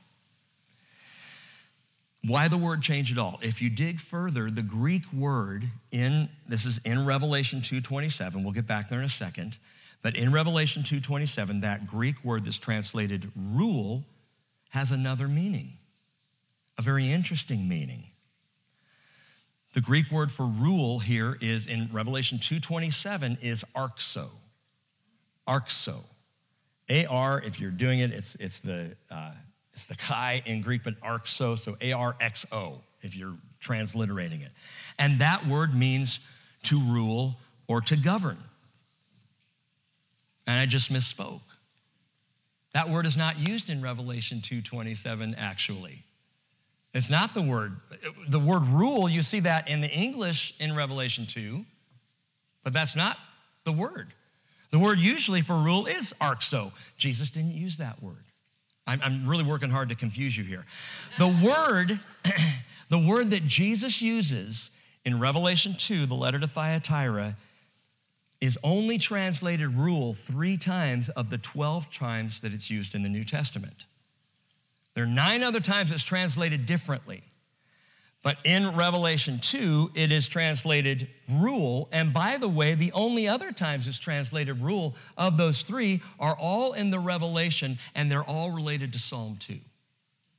Why the word change at all? If you dig further, the Greek word in, this is in Revelation two twenty-seven, we'll get back there in a second, but in Revelation two twenty-seven, that Greek word that's translated rule has another meaning, a very interesting meaning. The Greek word for rule here is in Revelation two twenty-seven is arxo. Arxo. A R, if you're doing it, it's, it's the uh, it's the chi in Greek, but arxo, so A R X O, if you're transliterating it. And that word means to rule or to govern. And I just misspoke. That word is not used in Revelation two twenty-seven, actually. It's not the word. The word rule, you see that in the English in Revelation two, but that's not the word. The word usually for rule is arxo. Jesus didn't use that word. I'm, I'm really working hard to confuse you here. The word, the word that Jesus uses in Revelation two, the letter to Thyatira, is only translated rule three times of the twelve times that it's used in the New Testament. There are nine other times it's translated differently. But in Revelation two, it is translated rule. And by the way, the only other times it's translated rule of those three are all in the Revelation, and they're all related to Psalm two.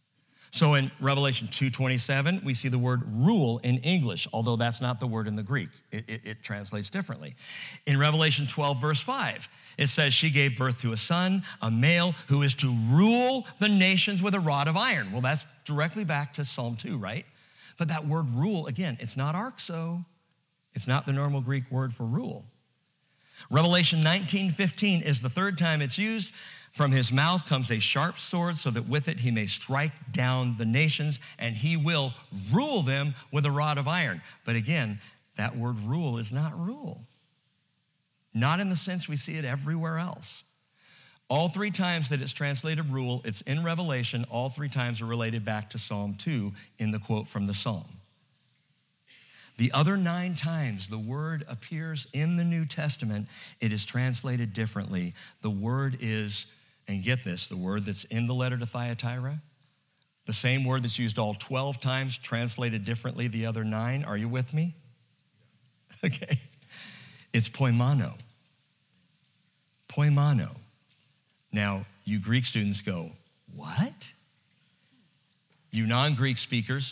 So in Revelation two twenty-seven, we see the word rule in English, although that's not the word in the Greek. It, it, it translates differently. In Revelation twelve, verse five, it says, she gave birth to a son, a male, who is to rule the nations with a rod of iron. Well, that's directly back to Psalm two, right? But that word rule, again, it's not arxo. It's not the normal Greek word for rule. Revelation nineteen fifteen is the third time it's used. From his mouth comes a sharp sword so that with it he may strike down the nations, and he will rule them with a rod of iron. But again, that word rule is not rule. Not in the sense we see it everywhere else. All three times that it's translated rule, it's in Revelation. All three times are related back to Psalm two in the quote from the Psalm. The other nine times the word appears in the New Testament, it is translated differently. The word is, and get this, the word that's in the letter to Thyatira, the same word that's used all twelve times, translated differently the other nine. Are you with me? Okay. It's poimano. Poimano. Now, you Greek students go, what? You non-Greek speakers,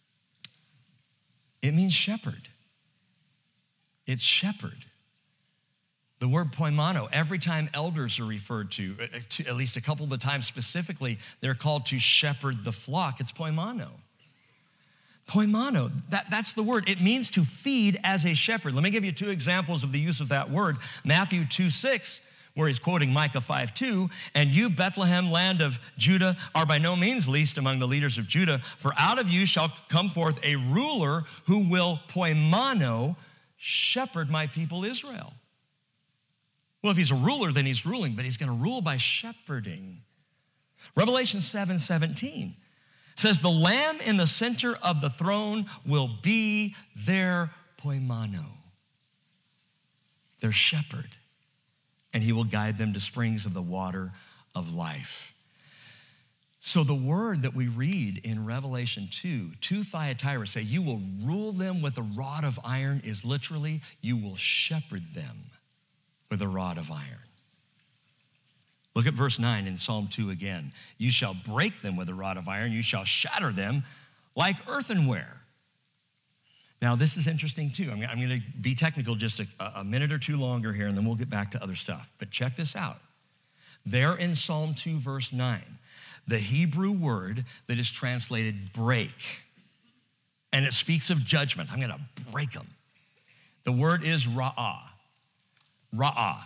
it means shepherd. It's shepherd. The word poimano, every time elders are referred to, to, at least a couple of the times specifically, they're called to shepherd the flock. It's poimano. Poimano, that, that's the word. It means to feed as a shepherd. Let me give you two examples of the use of that word. Matthew two six, where he's quoting Micah five two, and you, Bethlehem, land of Judah, are by no means least among the leaders of Judah, for out of you shall come forth a ruler who will poimano, shepherd my people Israel. Well, if he's a ruler, then he's ruling, but he's going to rule by shepherding. Revelation seven seventeen says, the Lamb in the center of the throne will be their poimano, their shepherd, and he will guide them to springs of the water of life. So the word that we read in Revelation two, to Thyatira, say, you will rule them with a rod of iron, is literally, you will shepherd them with a rod of iron. Look at verse nine in Psalm two again. You shall break them with a rod of iron. You shall shatter them like earthenware. Now, this is interesting too. I'm, I'm going to be technical just a, a minute or two longer here, and then we'll get back to other stuff. But check this out. There in Psalm two, verse nine, the Hebrew word that is translated break, and it speaks of judgment. I'm going to break them. The word is ra'ah. Ra'ah.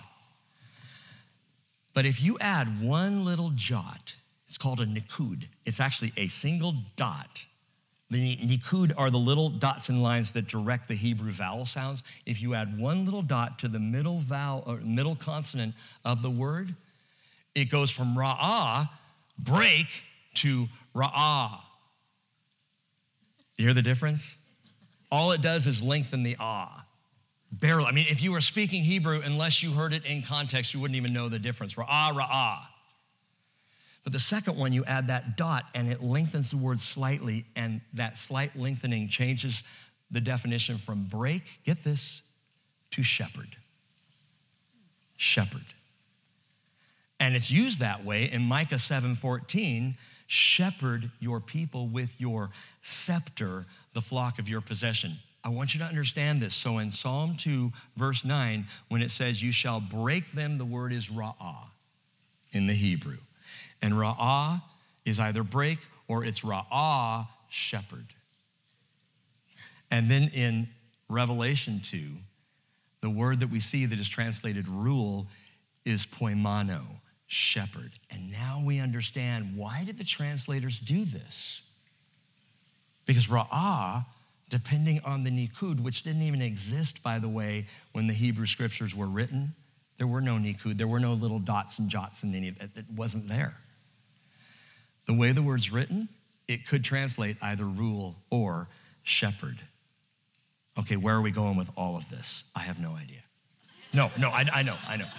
But if you add one little jot, it's called a nikud. It's actually a single dot. The nikud are the little dots and lines that direct the Hebrew vowel sounds. If you add one little dot to the middle vowel or middle consonant of the word, it goes from ra'ah, break, to ra'ah. You hear the difference? All it does is lengthen the ah. Barely. I mean, if you were speaking Hebrew, unless you heard it in context, you wouldn't even know the difference. Ra'ah, ra'ah. But the second one, you add that dot, and it lengthens the word slightly, and that slight lengthening changes the definition from break, get this, to shepherd. Shepherd. And it's used that way in Micah seven fourteen, shepherd your people with your scepter, the flock of your possession. I want you to understand this. So in Psalm two, verse nine, when it says, you shall break them, the word is ra'ah in the Hebrew. And ra'ah is either break or it's ra'ah, shepherd. And then in Revelation two, the word that we see that is translated rule is poimano, shepherd. And now we understand, why did the translators do this? Because ra'ah, depending on the nikud, which didn't even exist, by the way, when the Hebrew scriptures were written. There were no nikud. There were no little dots and jots in any of it. It wasn't there. The way the word's written, it could translate either rule or shepherd. Okay, where are we going with all of this? I have no idea. No, no, I, I know, I know.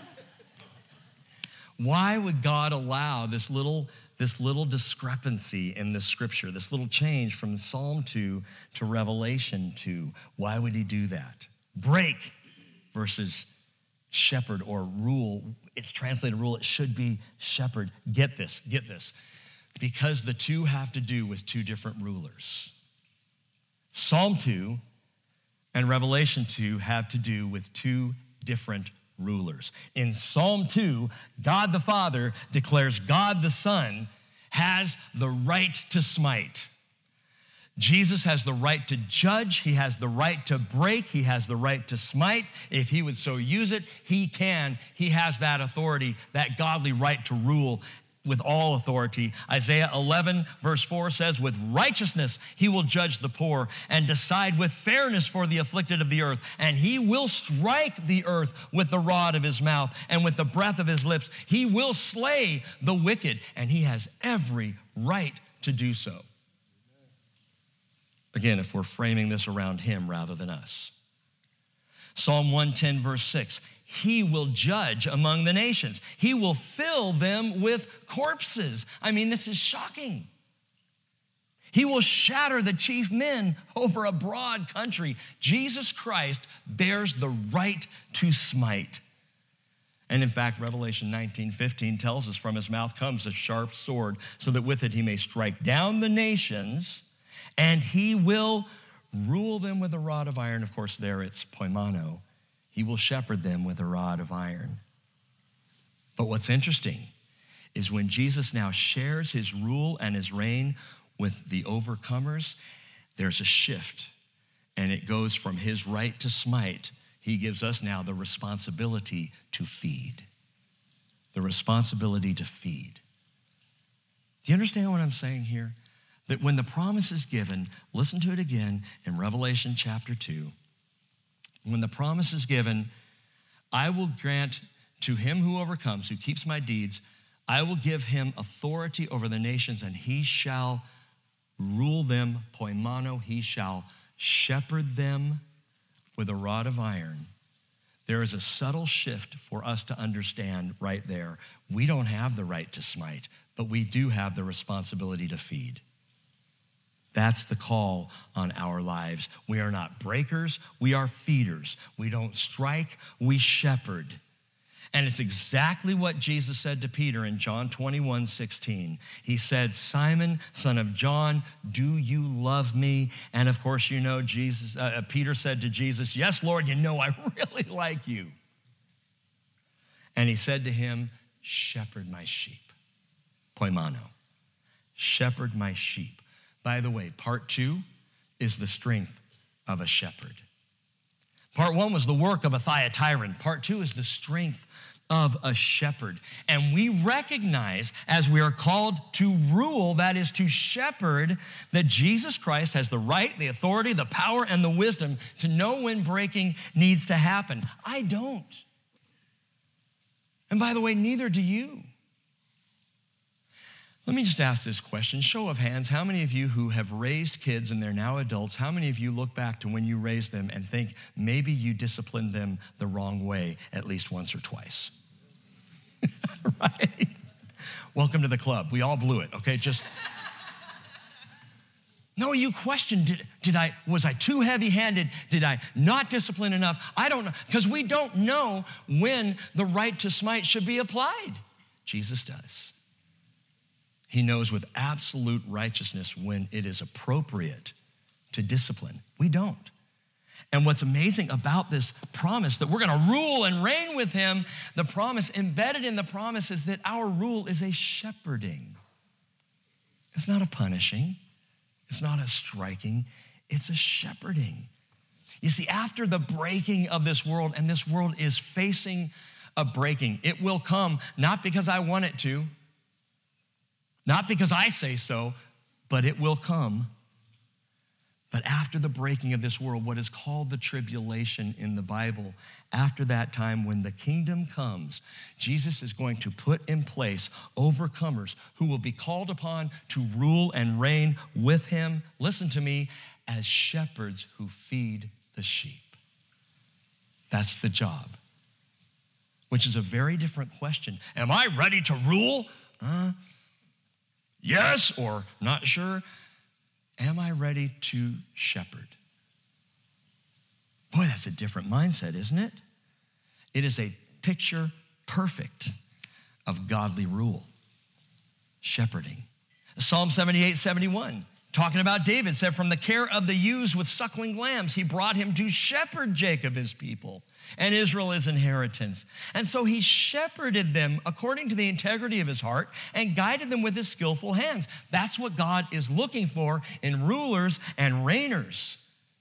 Why would God allow this little This little discrepancy in the scripture, this little change from Psalm two to Revelation two? Why would he do that? Break versus shepherd or rule. It's translated rule. It should be shepherd. Get this, get this. Because the two have to do with two different rulers. Psalm two and Revelation two have to do with two different rulers. In Psalm two, God the Father declares God the Son has the right to smite. Jesus has the right to judge. He has the right to break. He has the right to smite. If he would so use it, he can. He has that authority, that godly right to rule with all authority. Isaiah eleven verse four says, with righteousness he will judge the poor and decide with fairness for the afflicted of the earth. And he will strike the earth with the rod of his mouth and with the breath of his lips. He will slay the wicked, and he has every right to do so. Again, if we're framing this around him rather than us. Psalm one ten verse six, he will judge among the nations. He will fill them with corpses. I mean, this is shocking. He will shatter the chief men over a broad country. Jesus Christ bears the right to smite. And in fact, Revelation nineteen fifteen tells us from his mouth comes a sharp sword, so that with it he may strike down the nations, and he will rule them with a rod of iron. Of course, there it's poimano. He will shepherd them with a rod of iron. But what's interesting is when Jesus now shares his rule and his reign with the overcomers, there's a shift, and it goes from his right to smite. He gives us now the responsibility to feed. The responsibility to feed. Do you understand what I'm saying here? That when the promise is given, listen to it again in Revelation chapter two. When the promise is given, I will grant to him who overcomes, who keeps my deeds, I will give him authority over the nations, and he shall rule them, poimano, he shall shepherd them with a rod of iron. There is a subtle shift for us to understand right there. We don't have the right to smite, but we do have the responsibility to feed. That's the call on our lives. We are not breakers, we are feeders. We don't strike, we shepherd. And it's exactly what Jesus said to Peter in John twenty-one sixteen. He said, Simon, son of John, do you love me? And of course, you know, Jesus. Uh, Peter said to Jesus, yes, Lord, you know I really like you. And he said to him, shepherd my sheep. Poimano, shepherd my sheep. By the way, part two is the strength of a shepherd. Part one was the work of a Thyatiran. Part two is the strength of a shepherd. And we recognize, as we are called to rule, that is to shepherd, that Jesus Christ has the right, the authority, the power, and the wisdom to know when breaking needs to happen. I don't. And by the way, neither do you. Let me just ask this question, show of hands, how many of you who have raised kids and they're now adults, how many of you look back to when you raised them and think maybe you disciplined them the wrong way at least once or twice? Right? Welcome to the club. We all blew it, okay? Just, no, you questioned, did, did I, was I too heavy-handed? Did I not discipline enough? I don't know, because we don't know when the right to smite should be applied. Jesus does. He knows with absolute righteousness when it is appropriate to discipline. We don't. And what's amazing about this promise that we're gonna rule and reign with him, the promise, embedded in the promise is that our rule is a shepherding. It's not a punishing. It's not a striking. It's a shepherding. You see, after the breaking of this world, and this world is facing a breaking, it will come not because I want it to, not because I say so, but it will come. But after the breaking of this world, what is called the tribulation in the Bible, after that time when the kingdom comes, Jesus is going to put in place overcomers who will be called upon to rule and reign with him, listen to me, as shepherds who feed the sheep. That's the job, which is a very different question. Am I ready to rule? Uh, Yes or not sure? Am I ready to shepherd? Boy, that's a different mindset, isn't it? It is a picture perfect of godly rule, shepherding. Psalm seventy-eight, seventy-one, talking about David, said, from the care of the ewes with suckling lambs, he brought him to shepherd Jacob, his people, and Israel his inheritance. And so he shepherded them according to the integrity of his heart and guided them with his skillful hands. That's what God is looking for in rulers and reigners.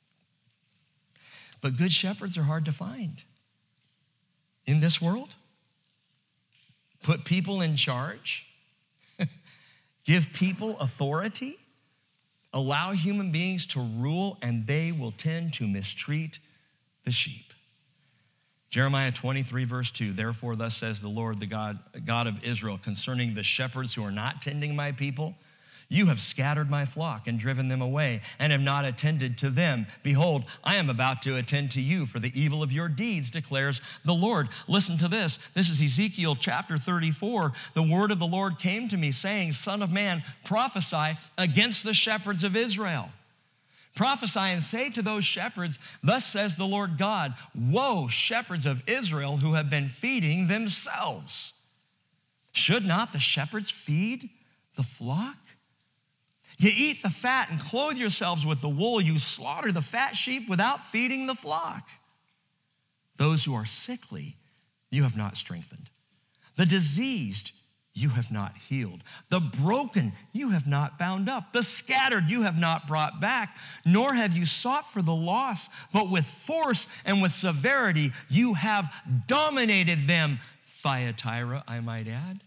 But good shepherds are hard to find in this world. Put people in charge, give people authority, allow human beings to rule, and they will tend to mistreat the sheep. Jeremiah twenty-three, verse two, therefore thus says the Lord, the God, God of Israel, concerning the shepherds who are not tending my people, you have scattered my flock and driven them away and have not attended to them. Behold, I am about to attend to you for the evil of your deeds, declares the Lord. Listen to this. This is Ezekiel chapter thirty-four. The word of the Lord came to me saying, Son of man, prophesy against the shepherds of Israel. Prophesy and say to those shepherds, thus says the Lord God, woe, shepherds of Israel who have been feeding themselves. Should not the shepherds feed the flock? You eat the fat and clothe yourselves with the wool. You slaughter the fat sheep without feeding the flock. Those who are sickly, you have not strengthened. The diseased, you have not healed. The broken, you have not bound up. The scattered, you have not brought back. Nor have you sought for the lost, but with force and with severity, you have dominated them. Thyatira, I might add.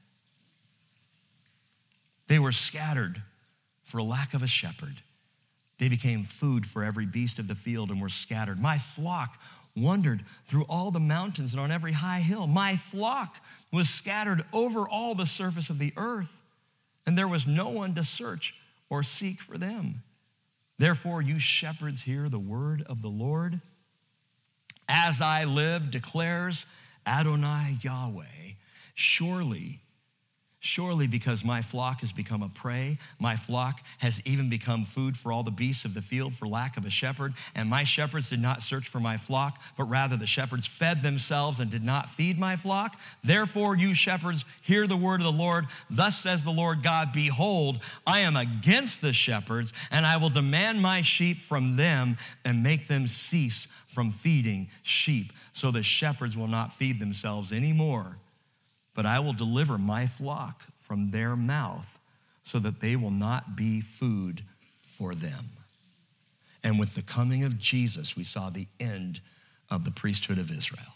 They were scattered for lack of a shepherd. They became food for every beast of the field and were scattered. My flock wandered through all the mountains and on every high hill. My flock was scattered over all the surface of the earth, and there was no one to search or seek for them. Therefore, you shepherds, hear the word of the Lord. As I live, declares Adonai Yahweh, surely Surely because my flock has become a prey, my flock has even become food for all the beasts of the field for lack of a shepherd, and my shepherds did not search for my flock, but rather the shepherds fed themselves and did not feed my flock. Therefore, you shepherds, hear the word of the Lord. Thus says the Lord God, behold, I am against the shepherds, and I will demand my sheep from them and make them cease from feeding sheep, so the shepherds will not feed themselves anymore. But I will deliver my flock from their mouth so that they will not be food for them. And with the coming of Jesus, we saw the end of the priesthood of Israel.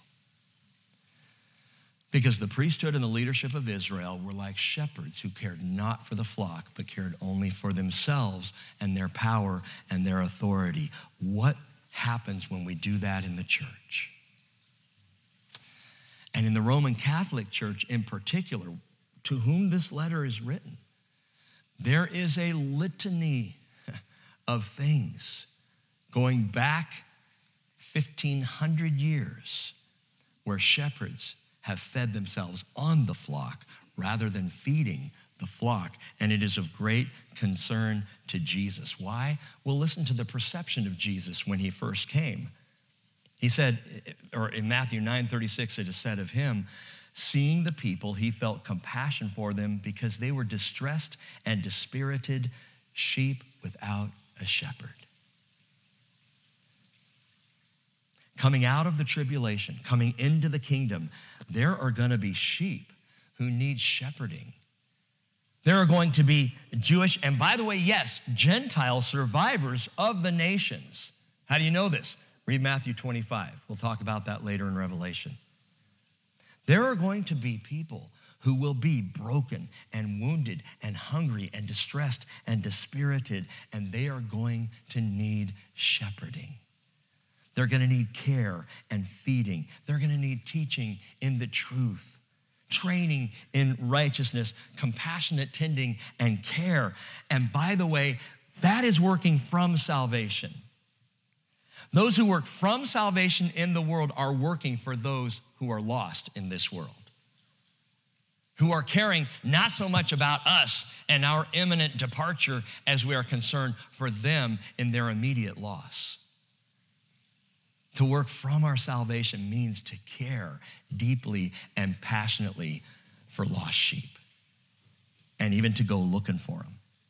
Because the priesthood and the leadership of Israel were like shepherds who cared not for the flock, but cared only for themselves and their power and their authority. What happens when we do that in the church? And in the Roman Catholic Church in particular, to whom this letter is written, there is a litany of things going back fifteen hundred years where shepherds have fed themselves on the flock rather than feeding the flock. And it is of great concern to Jesus. Why? Well, listen to the perception of Jesus when he first came. He said, or in Matthew nine thirty-six, it is said of him, seeing the people, he felt compassion for them because they were distressed and dispirited sheep without a shepherd. Coming out of the tribulation, coming into the kingdom, there are going to be sheep who need shepherding. There are going to be Jewish, and by the way, yes, Gentile survivors of the nations. How do you know this? Read Matthew twenty-five. We'll talk about that later in Revelation. There are going to be people who will be broken and wounded and hungry and distressed and dispirited, and they are going to need shepherding. They're going to need care and feeding. They're going to need teaching in the truth, training in righteousness, compassionate tending, and care. And by the way, that is working from salvation. Those who work from salvation in the world are working for those who are lost in this world, who are caring not so much about us and our imminent departure as we are concerned for them in their immediate loss. To work from our salvation means to care deeply and passionately for lost sheep, and even to go looking for them.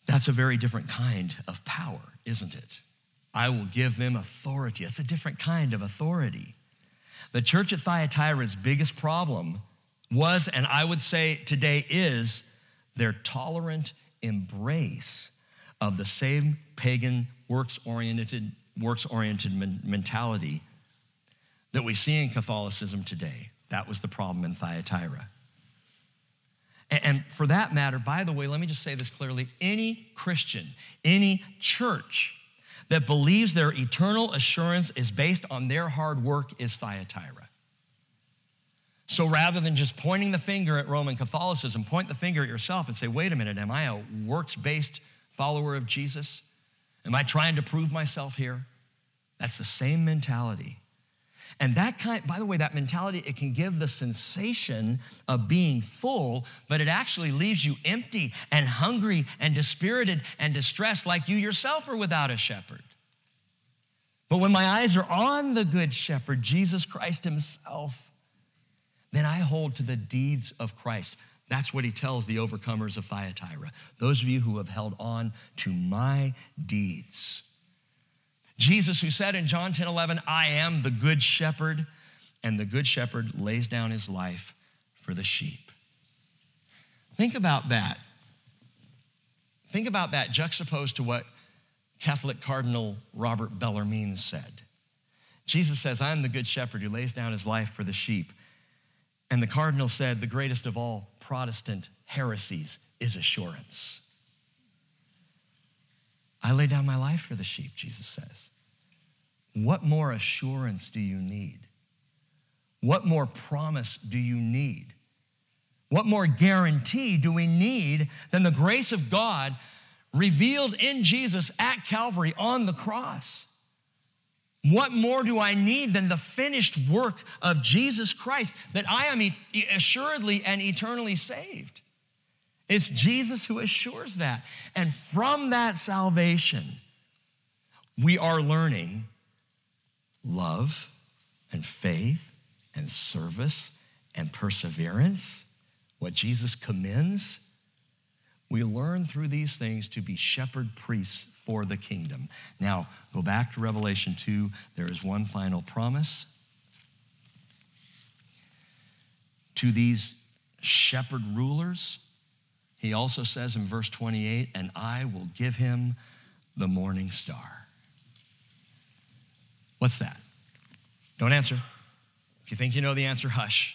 That's a very different kind of power, isn't it? I will give them authority. That's a different kind of authority. The church at Thyatira's biggest problem was, and I would say today is, their tolerant embrace of the same pagan, works-oriented, works-oriented mentality that we see in Catholicism today. That was the problem in Thyatira. And for that matter, by the way, let me just say this clearly. Any Christian, any church that believes their eternal assurance is based on their hard work is Thyatira. So rather than just pointing the finger at Roman Catholicism, point the finger at yourself and say, wait a minute, am I a works-based follower of Jesus? Am I trying to prove myself here? That's the same mentality. And that kind, by the way, that mentality, it can give the sensation of being full, but it actually leaves you empty and hungry and dispirited and distressed, like you yourself are without a shepherd. But when my eyes are on the good shepherd, Jesus Christ himself, then I hold to the deeds of Christ. That's what he tells the overcomers of Thyatira. Those of you who have held on to my deeds. Jesus, who said in John ten eleven, I am the good shepherd, and the good shepherd lays down his life for the sheep. Think about that. Think about that juxtaposed to what Catholic Cardinal Robert Bellarmine said. Jesus says, I am the good shepherd who lays down his life for the sheep. And the cardinal said, the greatest of all Protestant heresies is assurance. I lay down my life for the sheep, Jesus says. What more assurance do you need? What more promise do you need? What more guarantee do we need than the grace of God revealed in Jesus at Calvary on the cross? What more do I need than the finished work of Jesus Christ, that I am assuredly and eternally saved? It's Jesus who assures that. And from that salvation, we are learning love and faith and service and perseverance, what Jesus commends. We learn through these things to be shepherd priests for the kingdom. Now, go back to Revelation two. There is one final promise to these shepherd rulers. He also says in verse twenty-eight, and I will give him the morning star. What's that? Don't answer. If you think you know the answer, hush.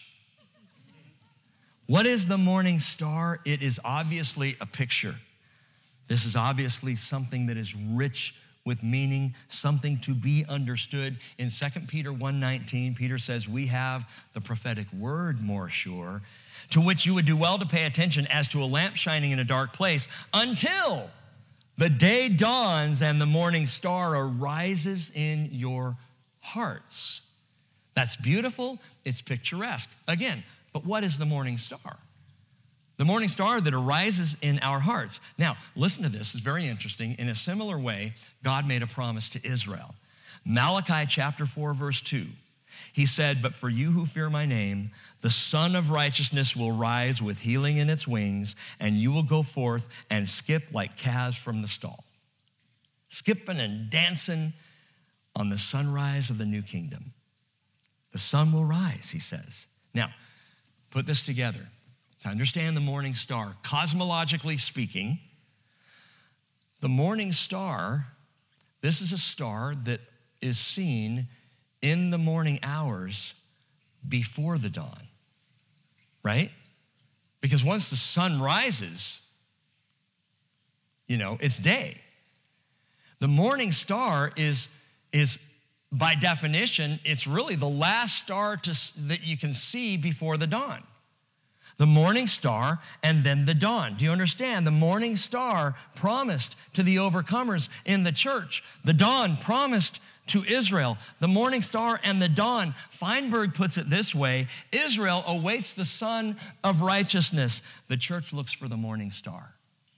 What is the morning star? It is obviously a picture. This is obviously something that is rich with meaning, something to be understood. In Second Peter one nineteen, Peter says, we have the prophetic word more sure, to which you would do well to pay attention as to a lamp shining in a dark place until the day dawns and the morning star arises in your hearts. That's beautiful. It's picturesque. Again, but what is the morning star? The morning star that arises in our hearts. Now, listen to this. It's very interesting. In a similar way, God made a promise to Israel. Malachi chapter four, verse two. He said, but for you who fear my name, the Son of Righteousness will rise with healing in its wings, and you will go forth and skip like calves from the stall. Skipping and dancing on the sunrise of the new kingdom. The sun will rise, he says. Now, put this together. To understand the morning star, cosmologically speaking, the morning star, this is a star that is seen in the morning hours before the dawn, right? Because once the sun rises, you know, it's day. The morning star is, is by definition, it's really the last star to, that you can see before the dawn. The morning star and then the dawn. Do you understand? The morning star promised to the overcomers in the church. The dawn promised to Israel. The morning star and the dawn. Feinberg puts it this way: Israel awaits the sun of righteousness. The church looks for the morning star.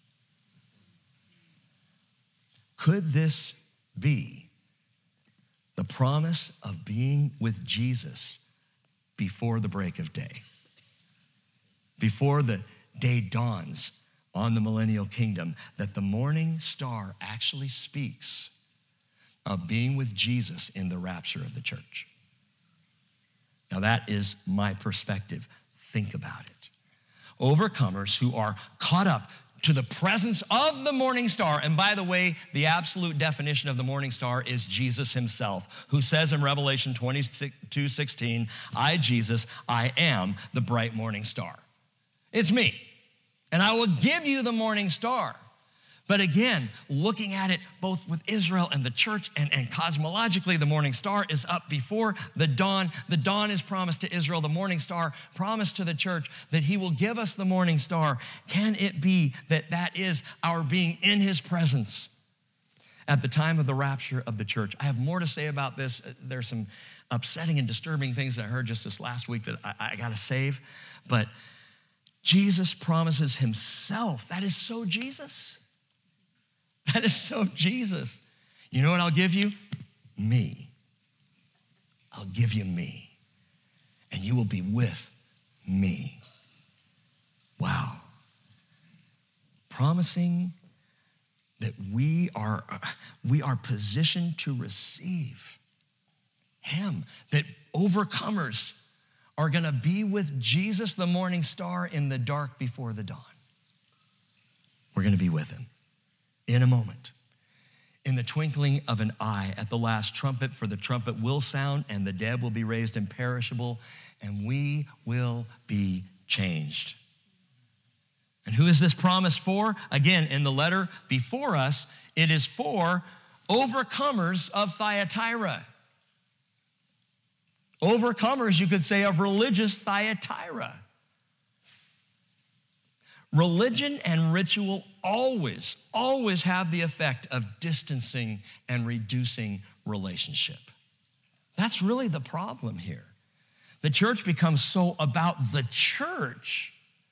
Could this be the promise of being with Jesus before the break of day? Before the day dawns, on the millennial kingdom that the morning star actually speaks of being with Jesus in the rapture of the church. Now that is my perspective. Think about it. Overcomers who are caught up to the presence of the morning star. And by the way, the absolute definition of the morning star is Jesus himself, who says in Revelation twenty-two sixteen, I, Jesus, I am the bright morning star. It's me, and I will give you the morning star. But again, looking at it both with Israel and the church and, and cosmologically, the morning star is up before the dawn. The dawn is promised to Israel. The morning star promised to the church that he will give us the morning star. Can it be that that is our being in his presence at the time of the rapture of the church? I have more to say about this. There's some upsetting and disturbing things that I heard just this last week that I, I got to save. But Jesus promises himself. That is so Jesus. That is so Jesus. You know what I'll give you? Me. I'll give you me. And you will be with me. Wow. Promising that we are, we are positioned to receive him. That overcomers are gonna be with Jesus, the morning star, in the dark before the dawn. We're gonna be with him. In a moment, in the twinkling of an eye, at the last trumpet, for the trumpet will sound and the dead will be raised imperishable and we will be changed. And who is this promise for? Again, in the letter before us, it is for overcomers of Thyatira. Overcomers, you could say, of religious Thyatira. Religion and ritual always, always have the effect of distancing and reducing relationship. That's really the problem here. The church becomes so about the church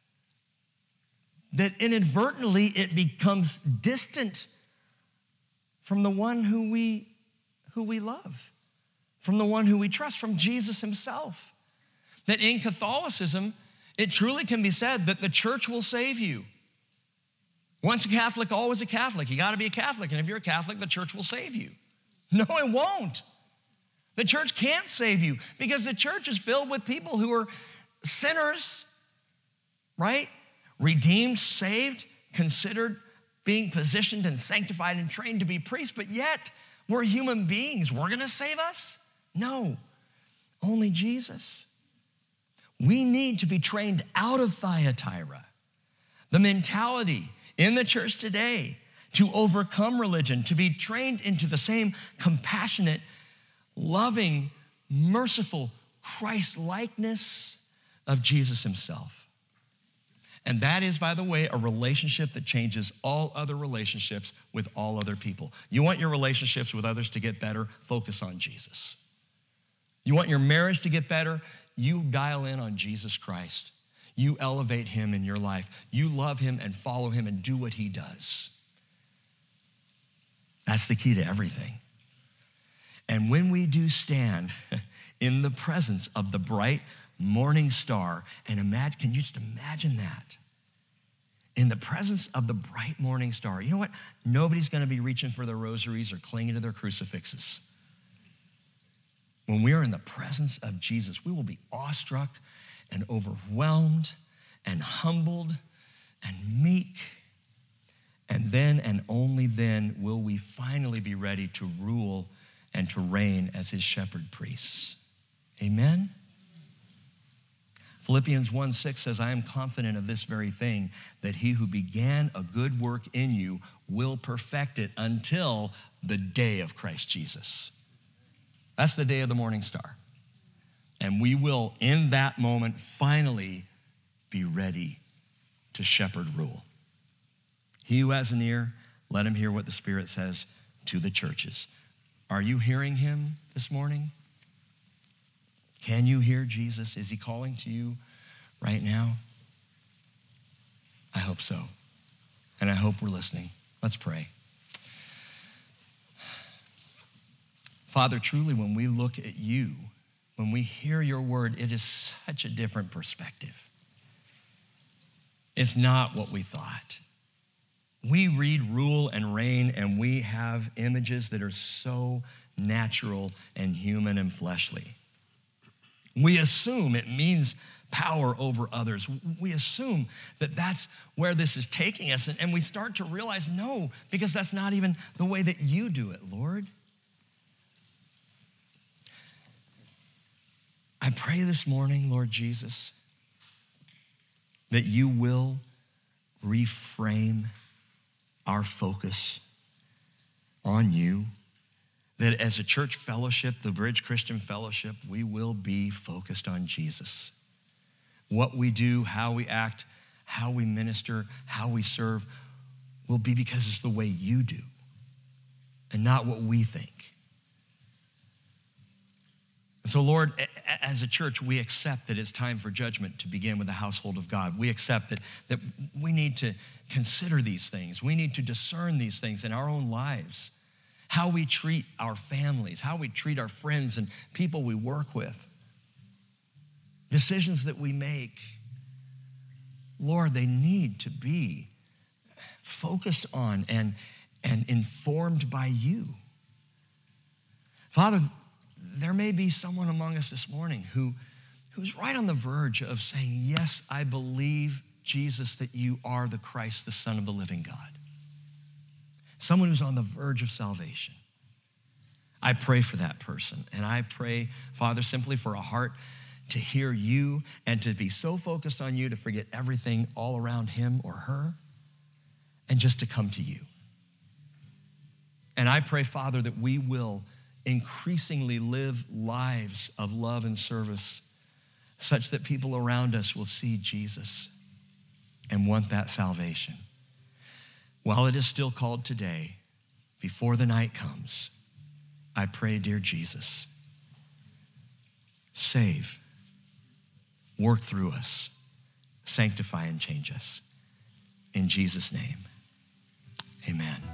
that inadvertently it becomes distant from the one who we, who we love, from the one who we trust, from Jesus himself. That in Catholicism, it truly can be said that the church will save you. Once a Catholic, always a Catholic. You gotta be a Catholic, and if you're a Catholic, the church will save you. No, it won't. The church can't save you because the church is filled with people who are sinners, right? Redeemed, saved, considered being positioned and sanctified and trained to be priests, but yet we're human beings. We're gonna save us? No, only Jesus. We need to be trained out of Thyatira. The mentality in the church today to overcome religion, to be trained into the same compassionate, loving, merciful Christ-likeness of Jesus himself. And that is, by the way, a relationship that changes all other relationships with all other people. You want your relationships with others to get better? Focus on Jesus. You want your marriage to get better? You dial in on Jesus Christ. You elevate him in your life. You love him and follow him and do what he does. That's the key to everything. And when we do stand in the presence of the bright morning star, and imagine, can you just imagine that? In the presence of the bright morning star, you know what? Nobody's gonna be reaching for their rosaries or clinging to their crucifixes. When we are in the presence of Jesus, we will be awestruck and overwhelmed and humbled and meek. And then and only then will we finally be ready to rule and to reign as his shepherd priests. Amen? Philippians one six says, I am confident of this very thing, that he who began a good work in you will perfect it until the day of Christ Jesus. That's the day of the morning star. And we will, in that moment, finally be ready to shepherd rule. He who has an ear, let him hear what the Spirit says to the churches. Are you hearing him this morning? Can you hear Jesus? Is he calling to you right now? I hope so. And I hope we're listening. Let's pray. Father, truly, when we look at you, when we hear your word, it is such a different perspective. It's not what we thought. We read rule and reign, and we have images that are so natural and human and fleshly. We assume it means power over others. We assume that that's where this is taking us, and we start to realize, no, because that's not even the way that you do it, Lord. I pray this morning, Lord Jesus, that you will reframe our focus on you, that as a church fellowship, the Bridge Christian Fellowship, we will be focused on Jesus. What we do, how we act, how we minister, how we serve will be because it's the way you do and not what we think. And so, Lord, as a church, we accept that it's time for judgment to begin with the household of God. We accept that, that we need to consider these things. We need to discern these things in our own lives, how we treat our families, how we treat our friends and people we work with. Decisions that we make, Lord, they need to be focused on and, and informed by you. Father, there may be someone among us this morning who, who's right on the verge of saying, yes, I believe, Jesus, that you are the Christ, the Son of the living God. Someone who's on the verge of salvation. I pray for that person. And I pray, Father, simply for a heart to hear you and to be so focused on you to forget everything all around him or her and just to come to you. And I pray, Father, that we will increasingly live lives of love and service such that people around us will see Jesus and want that salvation. While it is still called today, before the night comes, I pray, dear Jesus, save, work through us, sanctify and change us. In Jesus' name, amen.